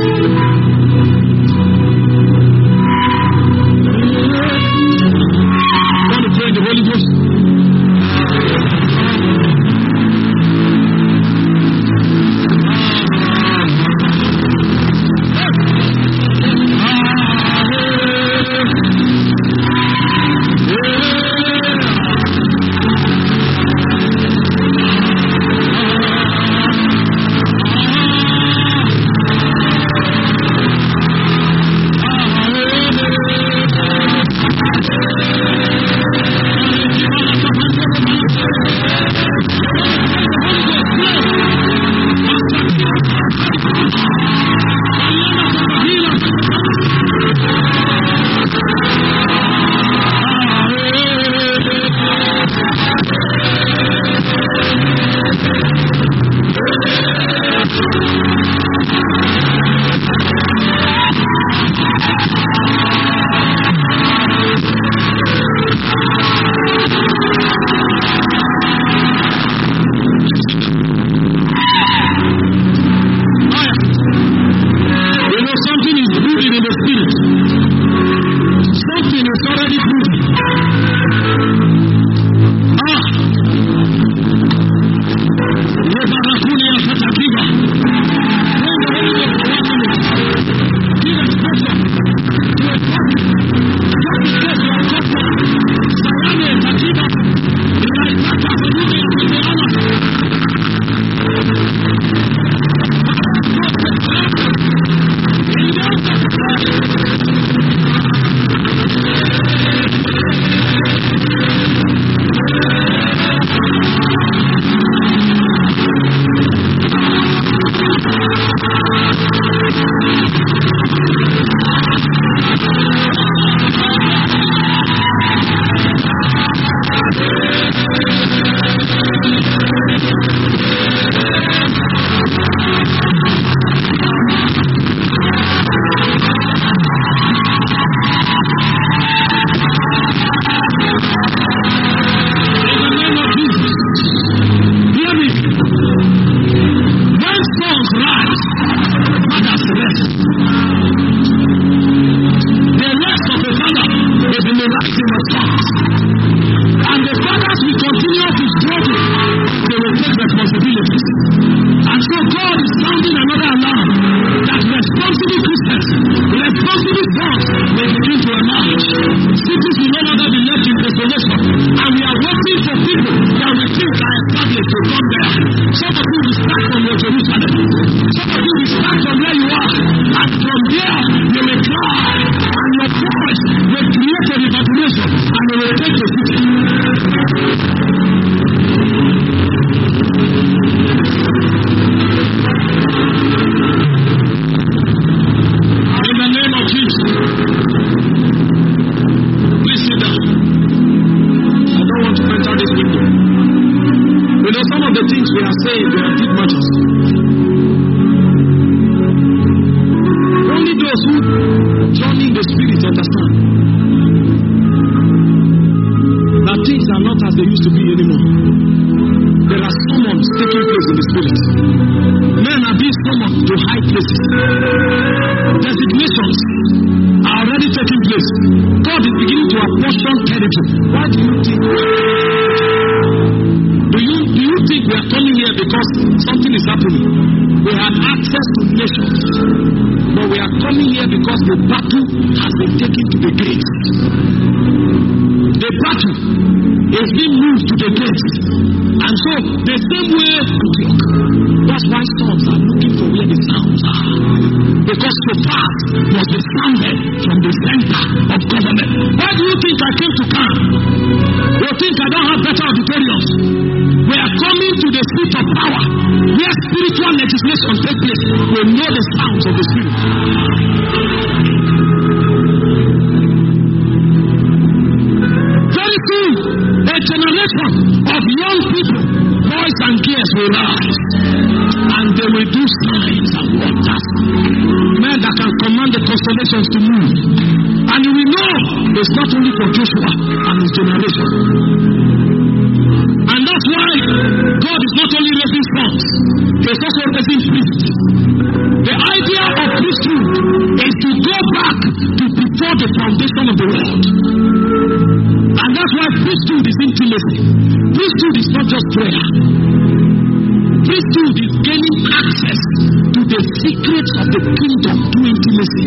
Want to pray the Holy Ghost? cities will no longer be left in desolation. And we are waiting for people that we think are established to come there. Some of you will start from your Jerusalem. Some of you will start from where you are. And from there, you will cry. And your voice will create a repatriation. And you will take the city. In the name of Jesus. Please sit down. I don't want to enter this window. You know, some of the things we are saying, they are deep matters. Only those who journey in the spirit understand that things are not as they used to be anymore. There are summons taking place in the spirit. Men are being summoned to high places. Designations are already taking place. God is beginning to apportion territory. Why do you think? Do you think we are coming here because something is happening? We have access to nations, but we are coming here because the battle has been taken to the gates. The battle is being moved to the gates. And so, the same way Antioch. That's why sons are looking for where the sounds are. Because so far was the sounded from the center of government. Why do you think I came to come? You think I don't have better auditoriums? We are coming to the seat of power, where spiritual legislation takes place. We know the sounds of the spirit. Very soon, a generation of young people, boys and girls will rise, and they will do signs and wonders. Men that can command the constellations to move. And you will know it's not only for Joshua and his generation. And that's why God is not only raising sons, He's also raising priests. The idea of priesthood is to go back to before the foundation of the world. And that's why priesthood is intimacy. Priesthood is not just prayer. Priesthood is gaining access to the secrets of the kingdom through intimacy.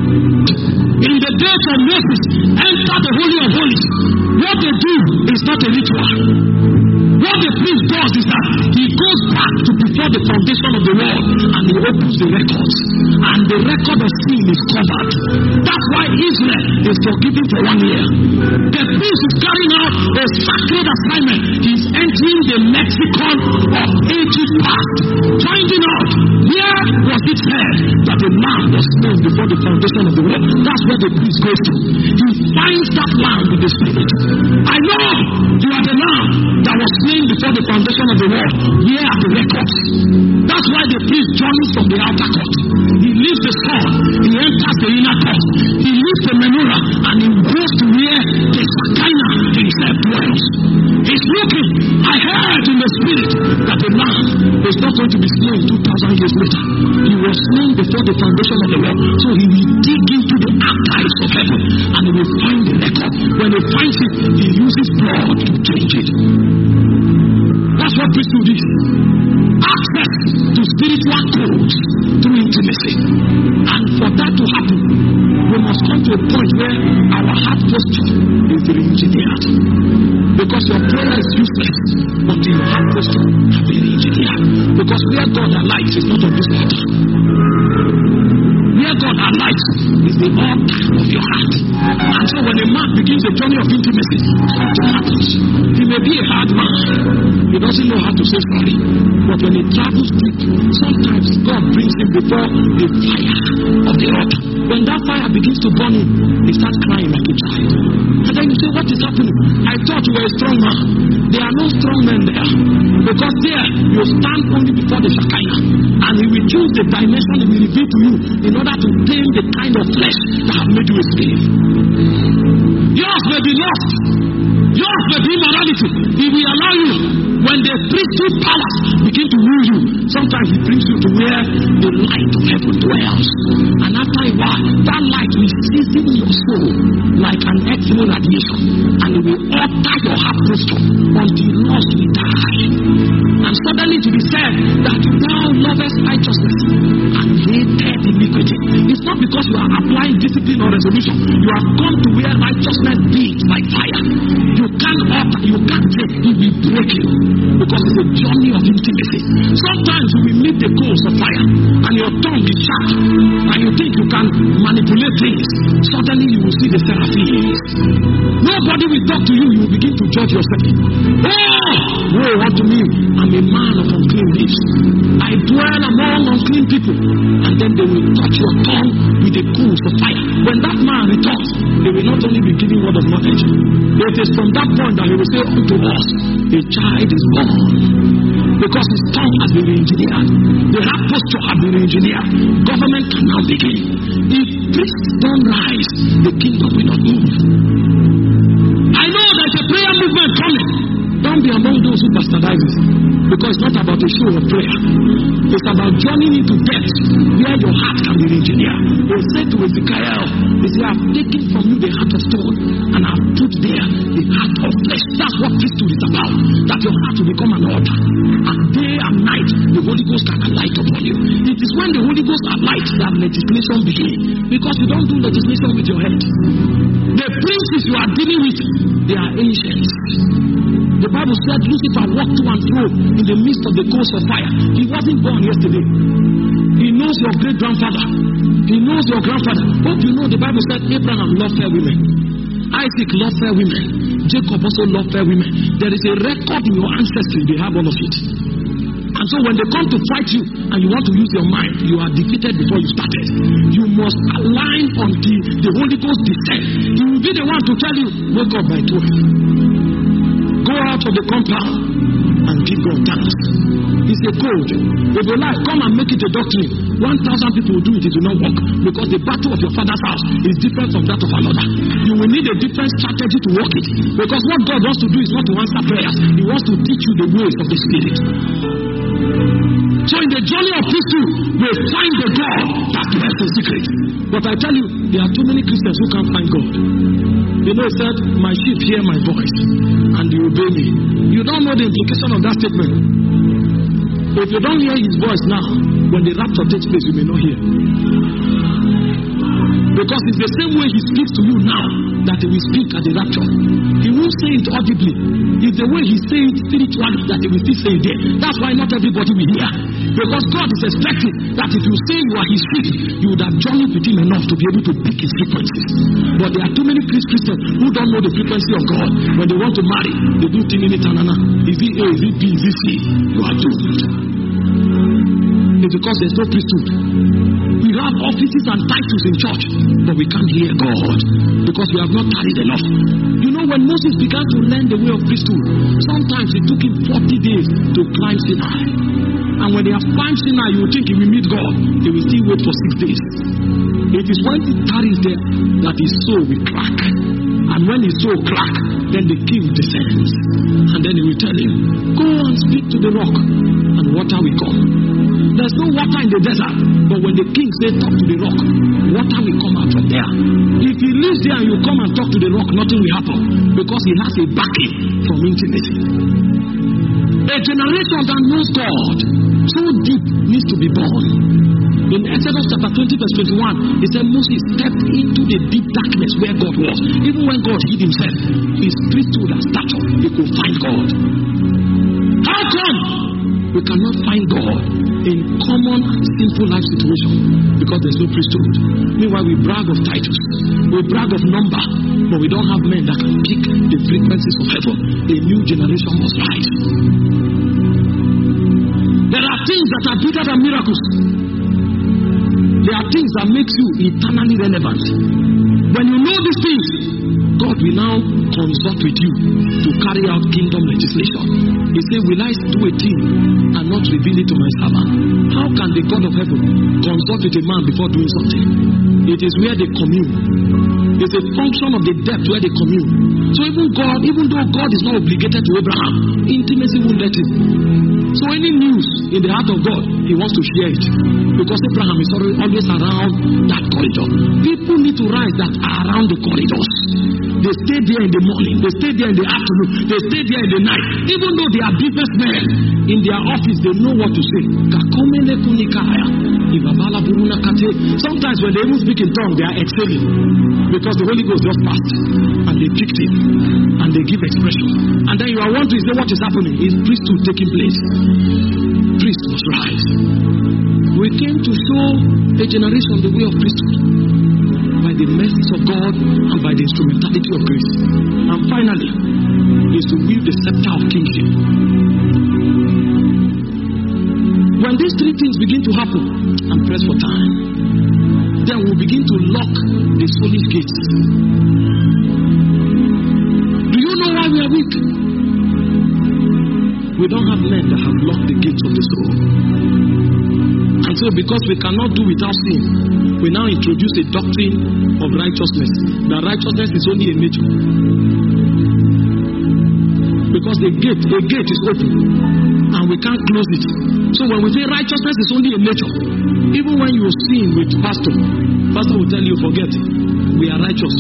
In the days of Moses, enter the Holy of Holies. What they do is not a ritual. What the priest does is that he goes back to before the foundation of the world and he opens the records. And the record of sin is covered. That's why Israel is forgiven for 1 year. The priest is carrying out a sacred assignment. He's entering the lexicon of ages past, finding out where was it said that the lamb was slain before the foundation of the world. That's where the priest goes to. He finds that lamb with the spirit. I know you are the lamb that was slain before the foundation of the world. Here are the records. That's why the priest journeys from the outer court. He leaves the sword, he enters the inner court. He leaves the menorah and he goes to where the Shekinah himself dwells. He's looking. I heard in the spirit that the lamb is not going to be slain 2,000 years later. He was slain before the foundation of the world. So he will dig into the archives of heaven and he will find the record. When he finds it, he uses blood to change it. That's what priesthood is. Access to spiritual codes through intimacy. And for that to happen, we must come to a point where our heart posture is re-engineered. Because your prayer is useless until your heart posture has been re-engineered. Because where God alights is not on this altar. Where God alights is the altar of your heart. And so when a man begins a journey of intimacy, something happens. He may be a hard man. He doesn't know how to say sorry. But when he travels deep, sometimes God brings him before the fire of the altar. When that fire begins to burn him, he starts crying like a child. And then you say, what is happening? I thought you were a strong man. There are no strong men there. Because there, you stand only before the Shekinah. And he will choose the dimension he will reveal to you in order to tame the kind of flesh that have made you a slave. Yours may be lost. Yours may be immorality. He will allow you. When the priesthood powers begin to rule you, sometimes he brings you to where the light of heaven dwells. And after a while, that light will season your soul like an X-ray radiation, and it will alter your heart posture until lost will die. And suddenly to be said that thou lovest righteousness and hated iniquity. It's not because you are applying discipline or resolution. You have come to where righteousness beats like fire. You can't alter, you can't take, it will break you. Because it's a journey of intimacy. Sometimes you will meet the coals of fire and your tongue is sharp and you think you can manipulate things. Suddenly you will see the seraphims. Nobody will talk to you, you will begin to judge yourself. Oh! Woe unto me, I'm a man of unclean lips. I dwell among unclean people. And then they will touch your tongue with the coals of fire. When that man returns, they will not only be giving word of knowledge. It is from that point that he will say unto us, a child is born. Because his tongue has been re-engineered. The heart posture has been re-engineered. Government can now begin. If priests don't rise, the kingdom will not move. I know there's a prayer movement coming. Don't be among those who bastardize it. Because it's not about a show of prayer. It's about journeying into depth where your heart can be re-engineered. They said to Ezekiel, they say, I've taken from you the heart of stone and I've put there the heart of flesh. That's what priesthood is about. That your heart will become an altar. And day and night, the Holy Ghost can alight upon you. It is when the Holy Ghost alights that legislation begins. Because you don't do legislation with your head. The princes you are dealing with, they are ancients. The Bible said Lucifer walked to and fro in the midst of the coals of fire. He wasn't born yesterday. He knows your great grandfather. He knows your grandfather. Hope you know the Bible said Abraham loved fair women. Isaac loved fair women. Jacob also loved fair women. There is a record in your ancestry. They have all of it. And so when they come to fight you and you want to use your mind, you are defeated before you started. You must align until the Holy Ghost descends. He will be the one to tell you, wake up by 12. Go out of the compound and give God thanks. It's a code. If you like, come and make it a doctrine. 1,000 people will do it, it will not work. Because the battle of your father's house is different from that of another. You will need a different strategy to work it. Because what God wants to do is not to answer prayers. He wants to teach you the ways of the Spirit. So in the journey of priesthood, we find the God that dwells in secret. But I tell you, there are too many Christians who can't find God. You know, he said, my sheep hear my voice and they obey me. You don't know the implication of that statement. If you don't hear his voice now, when the rapture takes place, you may not hear. Because it's the same way he speaks to you now that he will speak at the rapture. He won't say it audibly. It's the way he says it spiritually that he will still say it there. That's why not everybody will hear. Because God is expecting that if you say you are his sheep, you would have journeyed with him enough to be able to pick his frequencies. But there are too many Christians who don't know the frequency of God. When they want to marry, they do tininitanana. Is it A, is it B, is it C? You are doomed. It's because there's no priesthood. We have offices and titles in church, but we can't hear God because we have not tarried enough. You know, when Moses began to learn the way of priesthood, sometimes it took him 40 days to climb Sinai. And when they have climbed Sinai, you think he will meet God. He will still wait for 6 days. It is when he tarries there that his soul will crack. And when his soul crack, then the king descends. And then he will tell him, go and speak to the rock, and water will come. There's no water in the desert, but when the king says talk to the rock, water will come out from there. If he lives there and you come and talk to the rock, nothing will happen, because he has a backing from intimacy. A generation that knows God so deep needs to be born. In Exodus chapter 20 verse 21, it said Moses stepped into the deep darkness where God was. Even when God hid himself, his priesthood and stature, he could find God. How come we cannot find God in common and simple life situations? Because there's no priesthood. Meanwhile, we brag of titles, we brag of number, but we don't have men that can pick the frequencies of heaven. A new generation must rise. There are things that are bigger than miracles. There are things that makes you eternally relevant. When you know these things, God will now consult with you to carry out kingdom legislation. He said, will I do a thing and not reveal it to my servant? How can the God of heaven consult with a man before doing something? It is where they commune. It's a function of the depth where they commune. So even though God is not obligated to Abraham, intimacy won't let him. So any news in the heart of God, he wants to share it. Because Abraham is always around that corridor. People need to rise that are around the corridors. They stay there in the morning, they stay there in the afternoon, they stay there in the night. Even though they are businessmen, in their office they know what to say. Sometimes when they even speak in tongues, they are exhaling. Because the Holy Ghost just passed and they picked it and they give expression. And then you are wondering, say, what is happening? Is priesthood taking place? Priest must rise. We came to show a generation the way of priesthood by the mercies of God and by the instrumentality of grace. And finally, is to wield the scepter of kingship. When these three things begin to happen, and press for time, then we'll begin to lock the soulish gates. Do you know why we are weak? We don't have men that have locked the gates of the soul. And so because we cannot do without sin, we now introduce a doctrine of righteousness. That righteousness is only a nature. Because the gate is open and we can't close it. So when we say righteousness is only a nature, even when you sin with pastor will tell you, forget, we are righteous.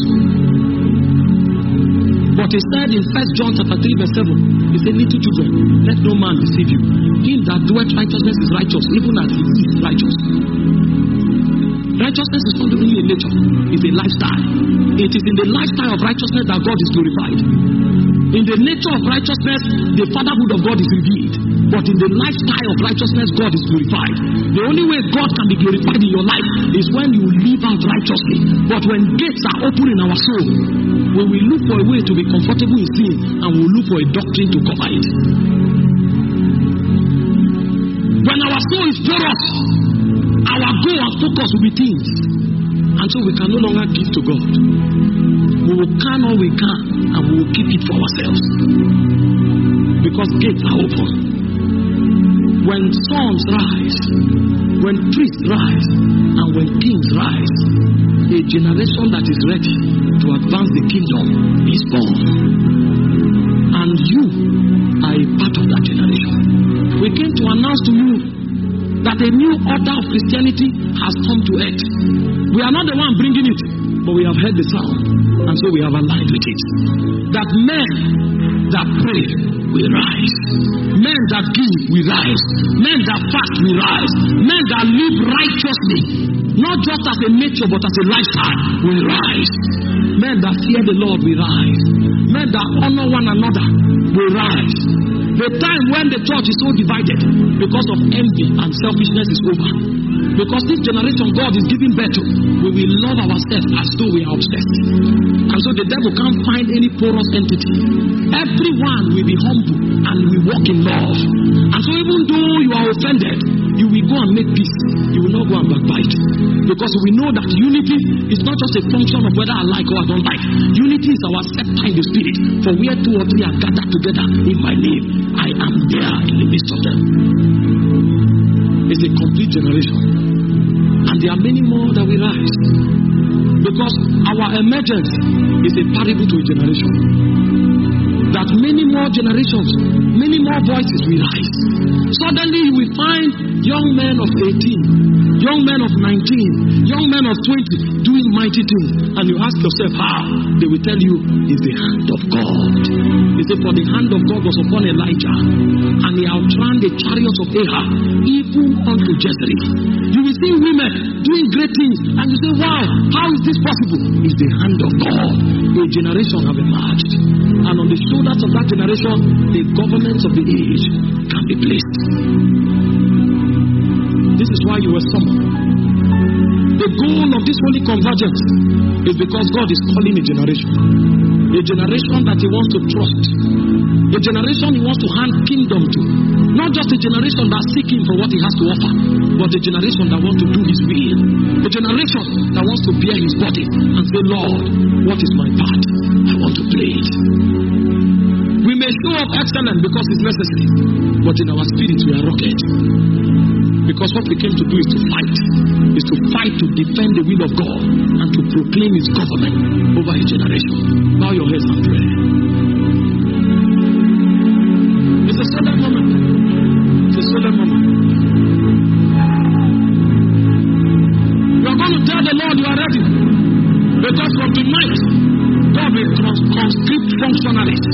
But he said in 1 John chapter 3 verse 7, he said, little children, let no man deceive you. Him that doeth righteousness is righteous, even as he is righteous. Righteousness is not only a nature, it's a lifestyle. It is in the lifestyle of righteousness that God is glorified. In the nature of righteousness, the fatherhood of God is revealed. But in the lifestyle of righteousness, God is glorified. The only way God can be glorified in your life is when you live out righteously. But when gates are open in our soul, when we look for a way to be comfortable in sin, and we look for a doctrine to cover it. When our soul is porous, our goal and focus will be things. And so we can no longer give to God. We will can all we can, and we will keep it for ourselves. Because gates are open. When sons rise, when priests rise, and when kings rise, a generation that is ready to advance the kingdom is born. And you are a part of that generation. We came to announce to you that a new order of Christianity has come to earth. We are not the one bringing it, but we have heard the sound, and so we have aligned with it. That men that pray will rise. Men that give will rise. Men that fast will rise. Men that live righteously, not just as a nature but as a lifestyle, will rise. Men that fear the Lord will rise. Men that honor one another will rise. The time when the church is so divided because of envy and selfishness is over. Because this generation God is giving birth to, we will love ourselves as though we are obsessed. And so the devil can't find any porous entity. Everyone will be humble and will walk in love. And so even though you are offended, you will go and make peace. You will not go and backbite. Because we know that unity is not just a function of whether I like or I don't like. Unity is our scepter in the spirit. For where two or three are gathered together in my name, I am there in the midst of them. It's a complete generation. And there are many more that will rise. Because our emergence is a parable to a generation. That many more generations, many more voices will rise. Suddenly you will find young men of 18, young men of 19, young men of 20 doing mighty things. And you ask yourself how? They will tell you, it's the hand of God. They say, for the hand of God was upon Elijah, and he outrun the chariots of Ahab, even unto Jezreel. You will see women doing great things, and you say, wow, how is this possible? It's the hand of God. A generation have emerged. And on the shoulders of that generation, the governments of the age can be placed. This is why you were summoned. The goal of this holy convergence is because God is calling a generation. A generation that he wants to trust. A generation he wants to hand kingdom to. Not just a generation that's seeking for what he has to offer, but a generation that wants to do his will. A generation that wants to bear his body and say, Lord, what is my part? I want to play it. We may show up excellent because it's necessary, but in our spirits we are rugged. Because what we came to do is to fight to defend the will of God and to proclaim his government over a generation. Bow your heads and pray. It's a solemn moment. conscript functionaries.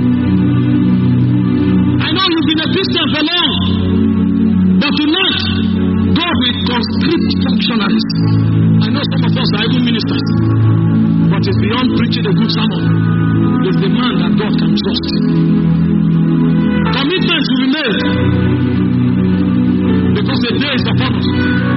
I know you've been a Christian for long, but tonight, God will conscript functionaries. I know some of us are even ministers, but it's beyond preaching a good sermon. It's the man that God can trust. Commitments will be made because the day is upon us.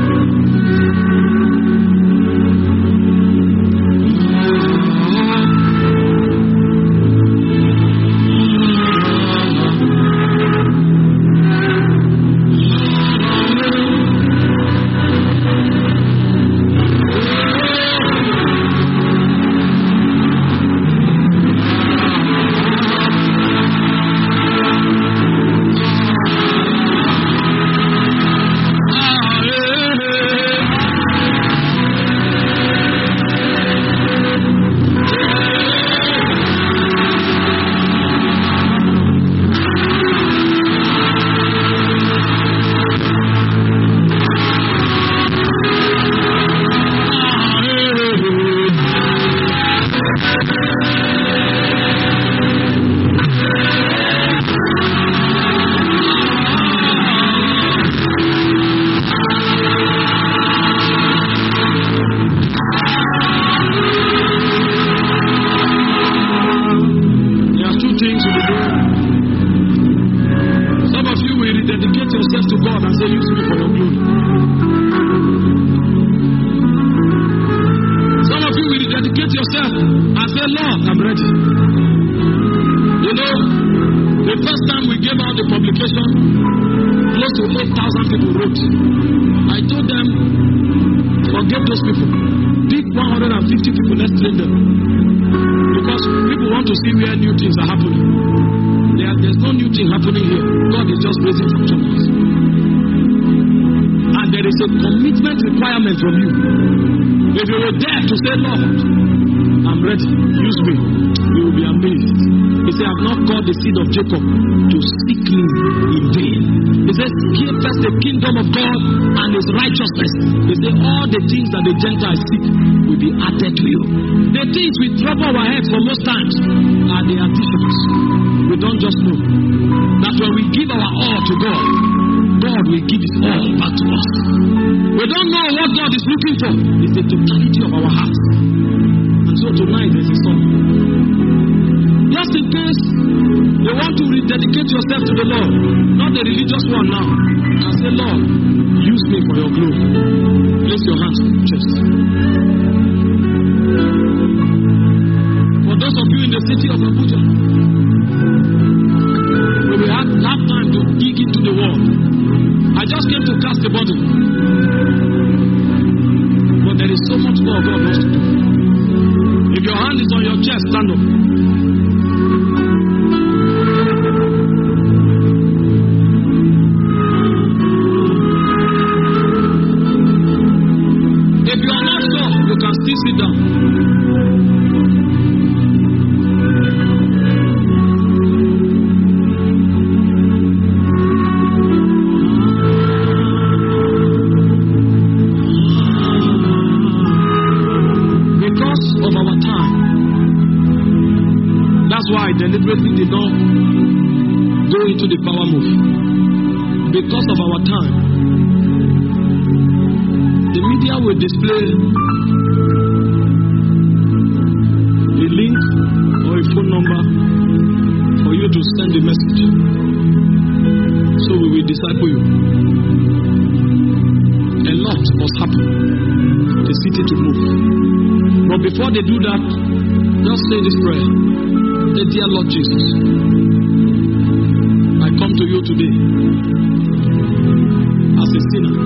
From you. If you were there to say, Lord, I'm ready, use me, you will be amazed. He said, I have not called the seed of Jacob to seek me in vain. He said, seek first the kingdom of God and his righteousness. He said, all the things that the Gentiles seek will be added to you. The things we trouble our heads for most times are the additions. We don't just know that when we give our all to God, God will give his all back to us. We don't know what God is looking for. It's the totality of our hearts. And so tonight there's a song. Just in case you want to rededicate yourself to the Lord, not the religious one now, and say, Lord, use me for your glory. Place your hands on your chest. For those of you in the city of Abuja, we will have time to dig into the word. I just came to cast the body. But there is so much more God wants to do. If your hand is on your chest, stand up. If you are not sure, you can still sit down. I deliberately did not go into the power move because of our time. The media will display a link or a phone number for you to send a message. So we will disciple you. A lot must happen for the city to move. But before they do that, just say this prayer. Say, dear Lord Jesus, I come to you today as a sinner.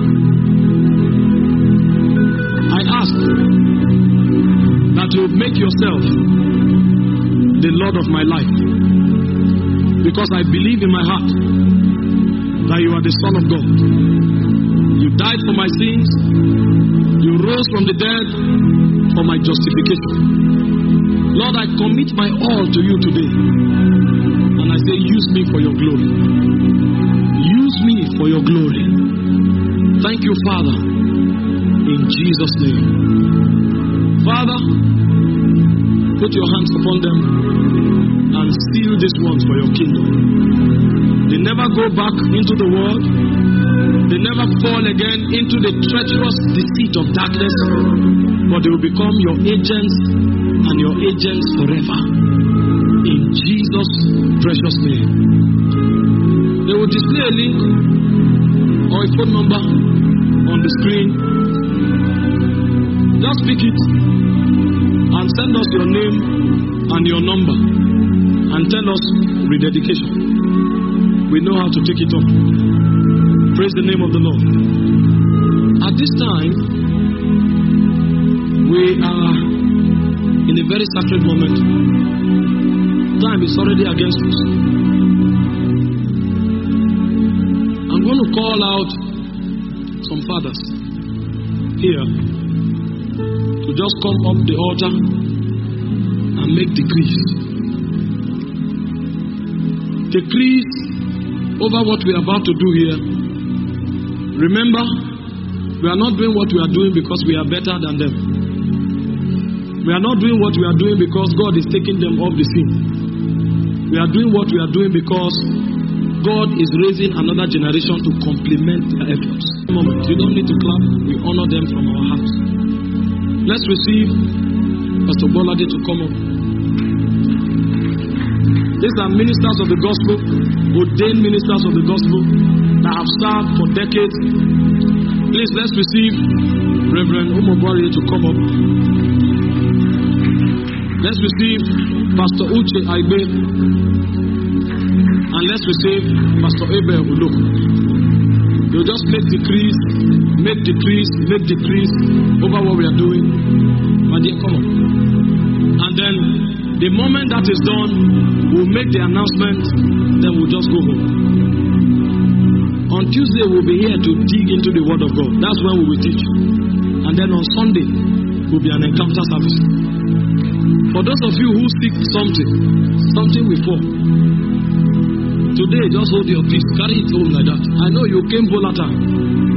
I ask that you make yourself the Lord of my life, because I believe in my heart that you are the Son of God. You died for my sins. You rose from the dead for my justification. Lord, I commit my all to you today. And I say, use me for your glory. Use me for your glory. Thank you, Father, in Jesus' name. Father, Put your hands upon them and seal these ones for your kingdom. They never go back into the world. They never fall again into the treacherous deceit of darkness, but they will become your agents and your agents forever. In Jesus' precious name. They will display a link or a phone number on the screen. Just pick it and send us your name and your number and tell us rededication. We know how to take it up. Praise the name of the Lord. At this time, we are in a very sacred moment. Time is already against us. I'm going to call out some fathers here to just come up the altar and make decrees. Decrees over what we are about to do here. Remember, we are not doing what we are doing because we are better than them. We are not doing what we are doing because God is taking them off the scene. We are doing what we are doing because God is raising another generation to complement their efforts. Moment, you don't need to clap. We honor them from our hearts. Let's receive Pastor Bolade to come up. These are ministers of the gospel, ordained ministers of the gospel that have served for decades. Please, let's receive Reverend Umobori to come up. Let's receive Pastor Uche Aibe. And let's receive Pastor Abel Uloko. They'll just make decrees over what we are doing. My dear, come on. And then the moment that is done, we'll make the announcement, then we'll just go home. On Tuesday, we'll be here to dig into the Word of God. That's when we will teach. And then on Sunday, will be an encounter service. For those of you who seek something will fall. Today, just hold your peace. Carry it home like that. I know you came volatile.